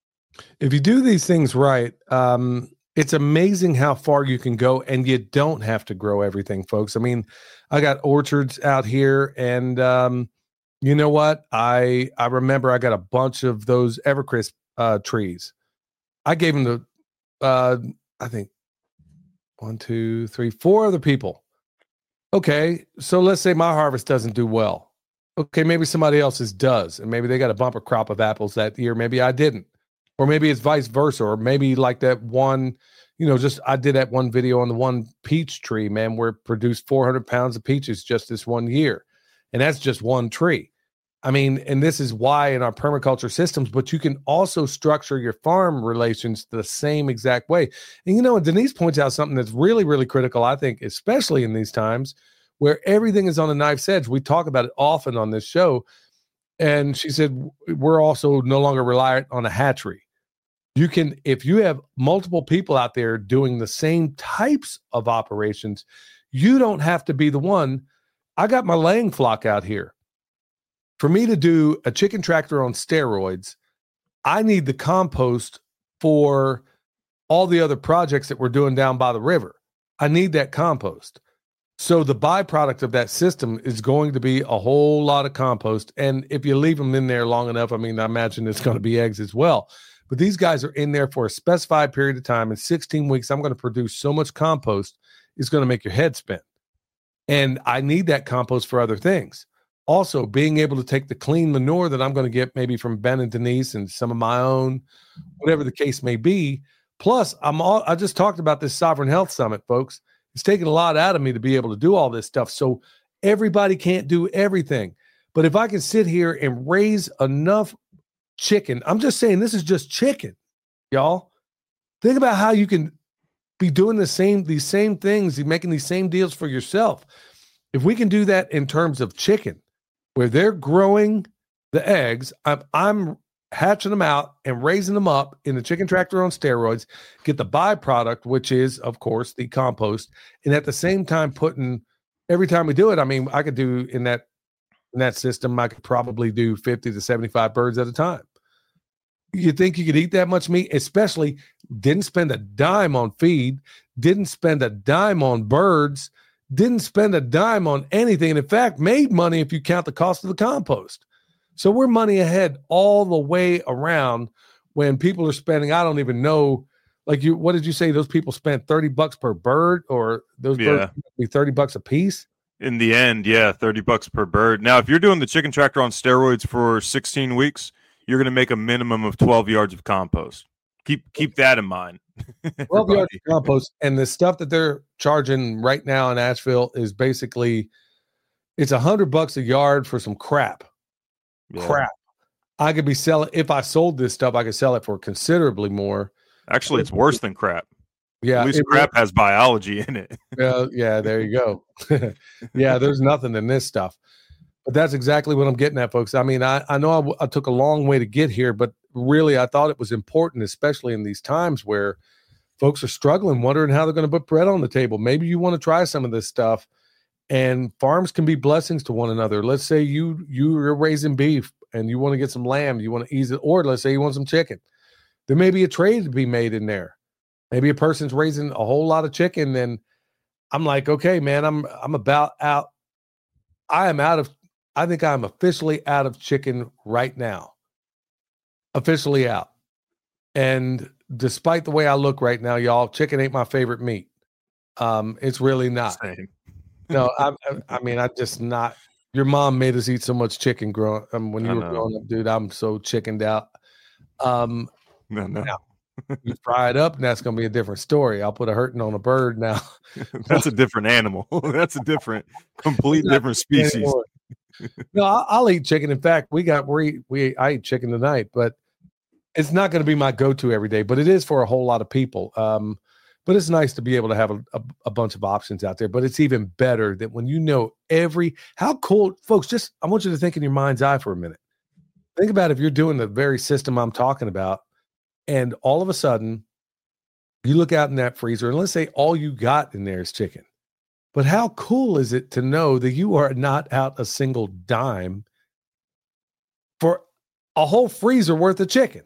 If you do these things right, um, it's amazing how far you can go, and you don't have to grow everything, folks. I mean, I got orchards out here, and um, you know what? I I remember I got a bunch of those Evercrisp uh, trees. I gave them to, uh, I think, one, two, three, four other people. Okay, so let's say my harvest doesn't do well. Okay, maybe somebody else's does, and maybe they got a bumper crop of apples that year. Maybe I didn't. Or maybe it's vice versa, or maybe like that one, you know, just I did that one video on the one peach tree, man, where it produced four hundred pounds of peaches just this one year. And that's just one tree. I mean, and this is why in our permaculture systems, but you can also structure your farm relations the same exact way. And, you know, and Denise points out something that's really, really critical, I think, especially in these times where everything is on a knife's edge. We talk about it often on this show. And she said, we're also no longer reliant on a hatchery. You can, if you have multiple people out there doing the same types of operations, you don't have to be the one. I got my laying flock out here. For me to do a chicken tractor on steroids, I need the compost for all the other projects that we're doing down by the river. I need that compost. So the byproduct of that system is going to be a whole lot of compost. And if you leave them in there long enough, I mean, I imagine it's going to be eggs as well. But these guys are in there for a specified period of time. In sixteen weeks, I'm going to produce so much compost, it's going to make your head spin. And I need that compost for other things. Also, being able to take the clean manure that I'm going to get maybe from Ben and Denise and some of my own, whatever the case may be. Plus, I'm all, I just talked about this Sovereign Health Summit, folks. It's taken a lot out of me to be able to do all this stuff. So everybody can't do everything. But if I can sit here and raise enough chicken, I'm just saying this is just chicken, y'all. Think about how you can be doing the same, these same things, making these same deals for yourself. If we can do that in terms of chicken, where they're growing the eggs, I'm, I'm hatching them out and raising them up in the chicken tractor on steroids, get the byproduct, which is, of course, the compost, and at the same time putting, every time we do it, I mean, I could do in that in that system, I could probably do fifty to seventy-five birds at a time. You think you could eat that much meat? Especially didn't spend a dime on feed, didn't spend a dime on birds, didn't spend a dime on anything. And in fact, made money if you count the cost of the compost. So we're money ahead all the way around when people are spending, I don't even know, like you, what did you say? Those people spent thirty bucks per bird, or those Yeah. birds be thirty bucks a piece? In the end, yeah, thirty bucks per bird. Now, if you're doing the chicken tractor on steroids for sixteen weeks, you're going to make a minimum of twelve yards of compost. Keep keep that in mind. twelve yards of compost, and the stuff that they're charging right now in Asheville is basically, it's a hundred bucks a yard for some crap. Yeah. Crap. I could be selling, if I sold this stuff, I could sell it for considerably more. Actually, it's worse than crap. Yeah, At least it- crap has biology in it. Yeah, yeah, there you go. Yeah, there's nothing in this stuff. But that's exactly what I'm getting at, folks. I mean, I, I know I, w- I took a long way to get here, but really I thought it was important, especially in these times where folks are struggling, wondering how they're going to put bread on the table. Maybe you want to try some of this stuff, and farms can be blessings to one another. Let's say you, you're raising beef and you want to get some lamb, you want to ease it, or let's say you want some chicken. There may be a trade to be made in there. Maybe a person's raising a whole lot of chicken, and I'm like, okay, man, I'm I'm about out. I am out of, I think I'm officially out of chicken right now. Officially out. And despite the way I look right now, y'all, chicken ain't my favorite meat. Um, it's really not. Same. No, I, I, I mean, I just not. Your mom made us eat so much chicken growing um, when you I were know. growing up, dude. I'm so chickened out. Um, No, no. Now, you fry it up, and that's going to be a different story. I'll put a hurting on a bird now. That's a different animal. That's a different, complete different species. Anymore. No, I'll, I'll eat chicken. In fact, we got we we I eat chicken tonight, but it's not going to be my go-to every day. But it is for a whole lot of people. Um, but it's nice to be able to have a, a, a bunch of options out there. But it's even better that when you know every how cool, folks. Just I want you to think in your mind's eye for a minute. Think about if you're doing the very system I'm talking about, and all of a sudden you look out in that freezer, and let's say all you got in there is chicken. But how cool is it to know that you are not out a single dime for a whole freezer worth of chicken?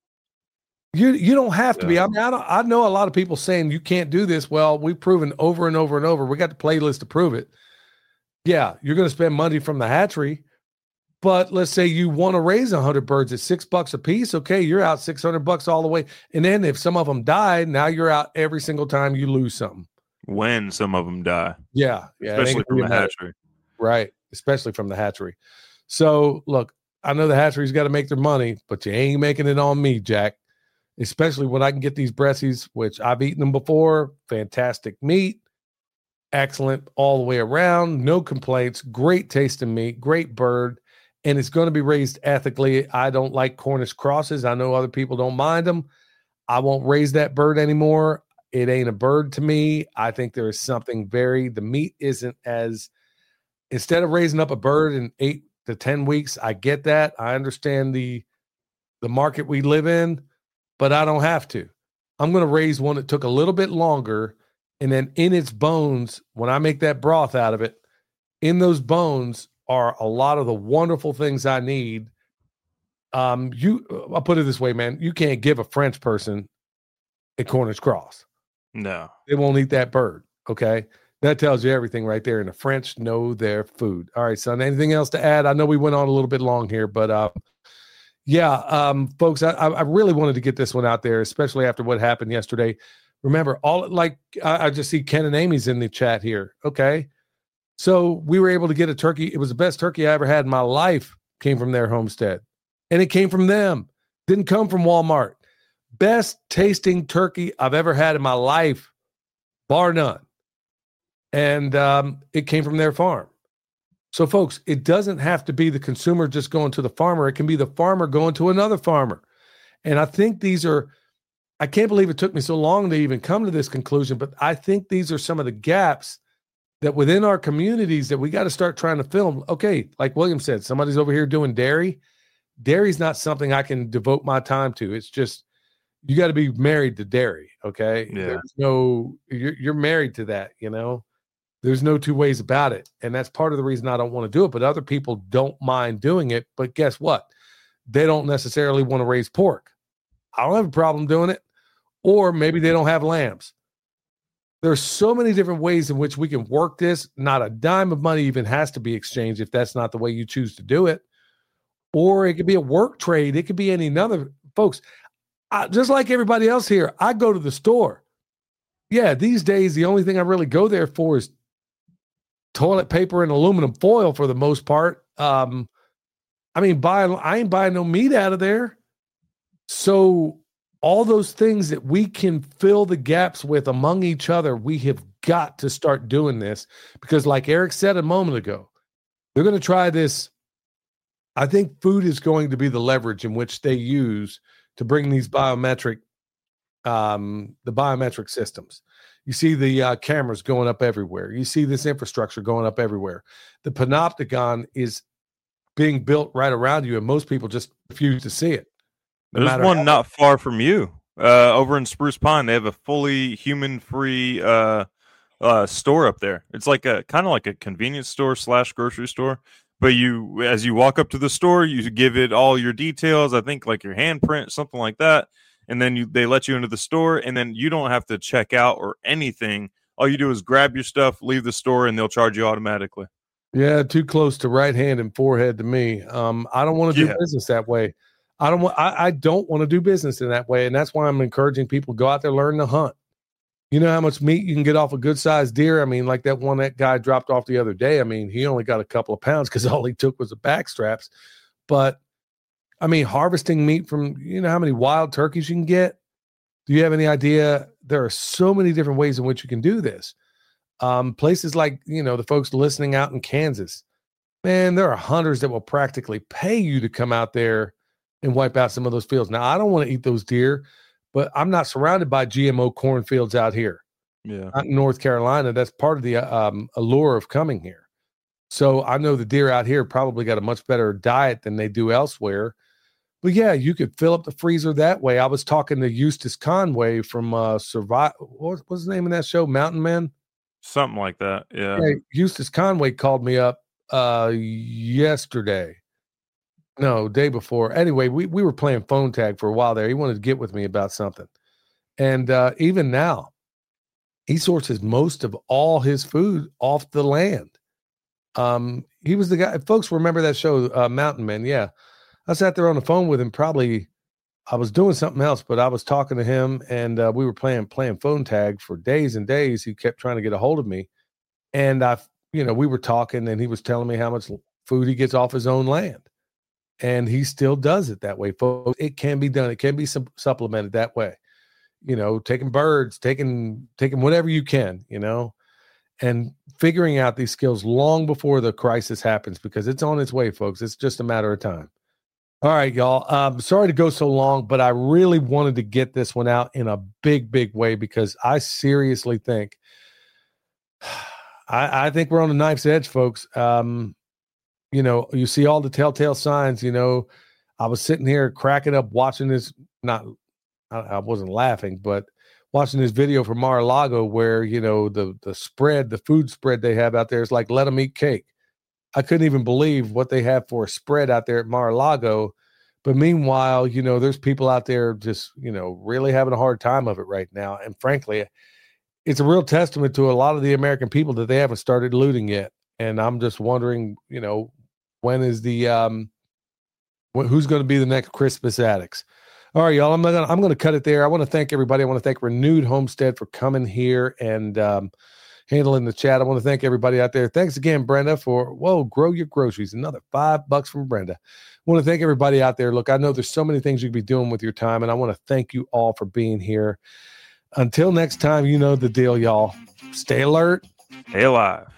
You you don't have to be. I mean, I, don't, I know a lot of people saying you can't do this. Well, we've proven over and over and over. We got the playlist to prove it. Yeah, you're going to spend money from the hatchery, but let's say you want to raise a hundred birds at six bucks a piece. Okay, you're out six hundred bucks all the way. And then if some of them die, now you're out every single time you lose something. When some of them die, Yeah, yeah, it ain't especially gonna from be the a matter. hatchery. Right, especially from the hatchery. So look, I know the hatchery's got to make their money, but you ain't making it on me, Jack. especially when I can get these Brescies, which I've eaten them before. Fantastic meat, excellent all the way around, no complaints, great tasting meat, great bird, and it's going to be raised ethically. I don't like Cornish crosses. I know other people don't mind them. I won't raise that bird anymore. It ain't a bird to me. I think there is something very, the meat isn't as, instead of raising up a bird in eight to ten weeks, I get that. I understand the, the market we live in, but I don't have to. I'm going to raise one that took a little bit longer. And then in its bones, when I make that broth out of it, in those bones are a lot of the wonderful things I need. Um, you, I'll put it this way, man. You can't give a French person a Cornish cross. No. They won't eat that bird. Okay. That tells you everything right there. And the French know their food. All right, son. Anything else to add? I know we went on a little bit long here, but uh, yeah, um, folks, I, I really wanted to get this one out there, especially after what happened yesterday. Remember, all like I, I just see Ken and Amy's in the chat here. Okay. So we were able to get a turkey. It was the best turkey I ever had in my life, came from their homestead. And it came from them. Didn't come from Walmart. Best tasting turkey I've ever had in my life, bar none. And um, it came from their farm. So, folks, it doesn't have to be the consumer just going to the farmer. It can be the farmer going to another farmer. And I think these are, I can't believe it took me so long to even come to this conclusion, but I think these are some of the gaps that within our communities that we got to start trying to fill. Okay, like William said, somebody's over here doing dairy. Dairy's not something I can devote my time to. It's just, you got to be married to dairy. Okay. Yeah. There's no, you're, you're married to that, you know, there's no two ways about it. And that's part of the reason I don't want to do it, but other people don't mind doing it. But guess what? They don't necessarily want to raise pork. I don't have a problem doing it. Or maybe they don't have lambs. There's so many different ways in which we can work this. Not a dime of money even has to be exchanged if that's not the way you choose to do it. Or it could be a work trade. It could be any other. Folks, I, just like everybody else here, I go to the store. Yeah, these days, the only thing I really go there for is toilet paper and aluminum foil for the most part. Um, I mean, buy, I ain't buying no meat out of there. So all those things that we can fill the gaps with among each other, we have got to start doing this because like Eric said a moment ago, they're going to try this. I think food is going to be the leverage in which they use to bring these biometric, um, the biometric systems. You see the uh, cameras going up everywhere. You see this infrastructure going up everywhere. The Panopticon is being built right around you, and most people just refuse to see it. No There's one not far from you, uh, over in Spruce Pine. They have a fully human-free uh, uh, store up there. It's like a kind of like a convenience store slash grocery store. But you, as you walk up to the store, you give it all your details. I think like your handprint, something like that, and then you they let you into the store, and then you don't have to check out or anything. All you do is grab your stuff, leave the store, and they'll charge you automatically. Yeah, too close to right hand and forehead to me. Um, I don't want to do Yeah. business that way. I don't want. I, I don't want to do business in that way, and that's why I'm encouraging people to go out there, learn to hunt. You know how much meat you can get off a good sized deer? I mean, like that one that guy dropped off the other day. I mean, he only got a couple of pounds because all he took was the back straps. But I mean, harvesting meat from, you know how many wild turkeys you can get? Do you have any idea? There are so many different ways in which you can do this. Um, places like, you know, the folks listening out in Kansas, man, there are hunters that will practically pay you to come out there and wipe out some of those fields. Now, I don't want to eat those deer, but I'm not surrounded by G M O cornfields out here. Yeah. Not in North Carolina. That's part of the um, allure of coming here. So I know the deer out here probably got a much better diet than they do elsewhere. But yeah, you could fill up the freezer that way. I was talking to Eustace Conway from uh, Survive. What was the name of that show? Mountain Men? Something like that. Yeah. Yeah, Eustace Conway called me up uh, yesterday. No, day before. Anyway, we, we were playing phone tag for a while there. He wanted to get with me about something. And uh, even now, he sources most of all his food off the land. Um, he was the guy, folks remember that show, uh, Mountain Men. Yeah. I sat there on the phone with him. Probably I was doing something else, but I was talking to him and uh, we were playing, playing phone tag for days and days. He kept trying to get a hold of me. And I, you know, we were talking and he was telling me how much food he gets off his own land. and he still does it that way, folks. It can be done. It can be su- supplemented that way. You know, taking birds, taking taking whatever you can, you know, and figuring out these skills long before the crisis happens, because it's on its way, folks. It's just a matter of time. All right, y'all. Um, sorry to go so long, but I really wanted to get this one out in a big, big way, because I seriously think, I, I think we're on the knife's edge, folks. Um, you know, you see all the telltale signs. You know, I was sitting here cracking up watching this. Not, I, I wasn't laughing, but watching this video from Mar-a-Lago where, you know, the the spread, the food spread they have out there is like, let them eat cake. I couldn't even believe what they have for a spread out there at Mar-a-Lago. But meanwhile, you know, there's people out there just, you know, really having a hard time of it right now. And frankly, it's a real testament to a lot of the American people that they haven't started looting yet. And I'm just wondering, you know, when is the, um, wh- who's going to be the next Christmas addicts? All right, y'all, I'm going to, I'm going to cut it there. I want to thank everybody. I want to thank Renewed Homestead for coming here and, um, handling the chat. I want to thank everybody out there. Thanks again, Brenda, for, whoa, grow your groceries. Another five bucks from Brenda. I want to thank everybody out there. Look, I know there's so many things you could be doing with your time, and I want to thank you all for being here. Until next time, you know the deal, y'all. Stay alert. Stay alive.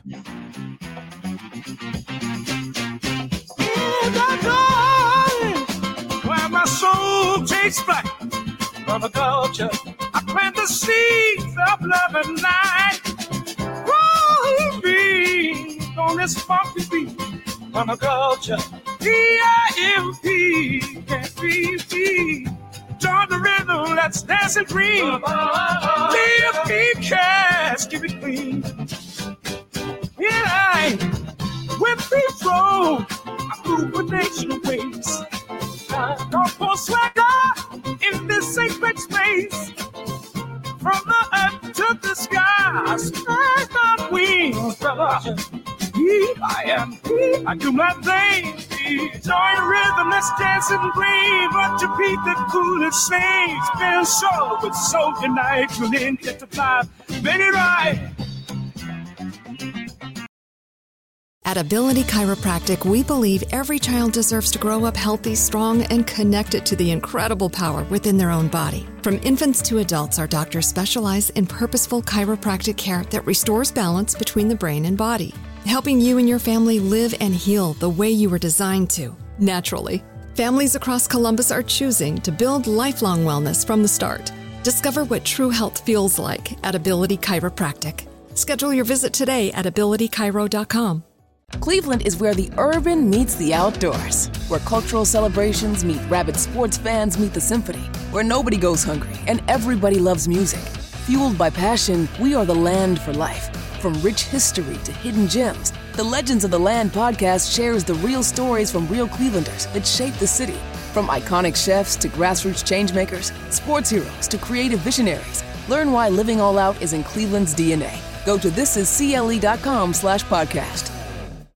Where my soul takes flight from a culture, I plant the seeds of love at night. Be on this funky beat from a culture, P I M P, can't be beat. Join the rhythm, let's dance and dream. Live, keep cash, keep it clean. Yeah, with free flow, I move with nature ways. Don't pour swagger in this sacred space. From the earth to the sky, spread my wings, brother. He, I am he, I do my thing. Join rhythm, let's dance and breathe. But to beat the coolest sing. Spin soul with soul tonight. Tune in, get the vibe, make it right. At Ability Chiropractic, we believe every child deserves to grow up healthy, strong, and connected to the incredible power within their own body. From infants to adults, our doctors specialize in purposeful chiropractic care that restores balance between the brain and body, helping you and your family live and heal the way you were designed to, naturally. Families across Columbus are choosing to build lifelong wellness from the start. Discover what true health feels like at Ability Chiropractic. Schedule your visit today at ability chiro dot com. Cleveland is where the urban meets the outdoors, where cultural celebrations meet rabid sports fans meet the symphony, where nobody goes hungry and everybody loves music. Fueled by passion, we are the land for life. From rich history to hidden gems, the Legends of the Land podcast shares the real stories from real Clevelanders that shape the city. From iconic chefs to grassroots changemakers, sports heroes to creative visionaries, learn why living all out is in Cleveland's D N A. Go to thisiscle.com slash podcast.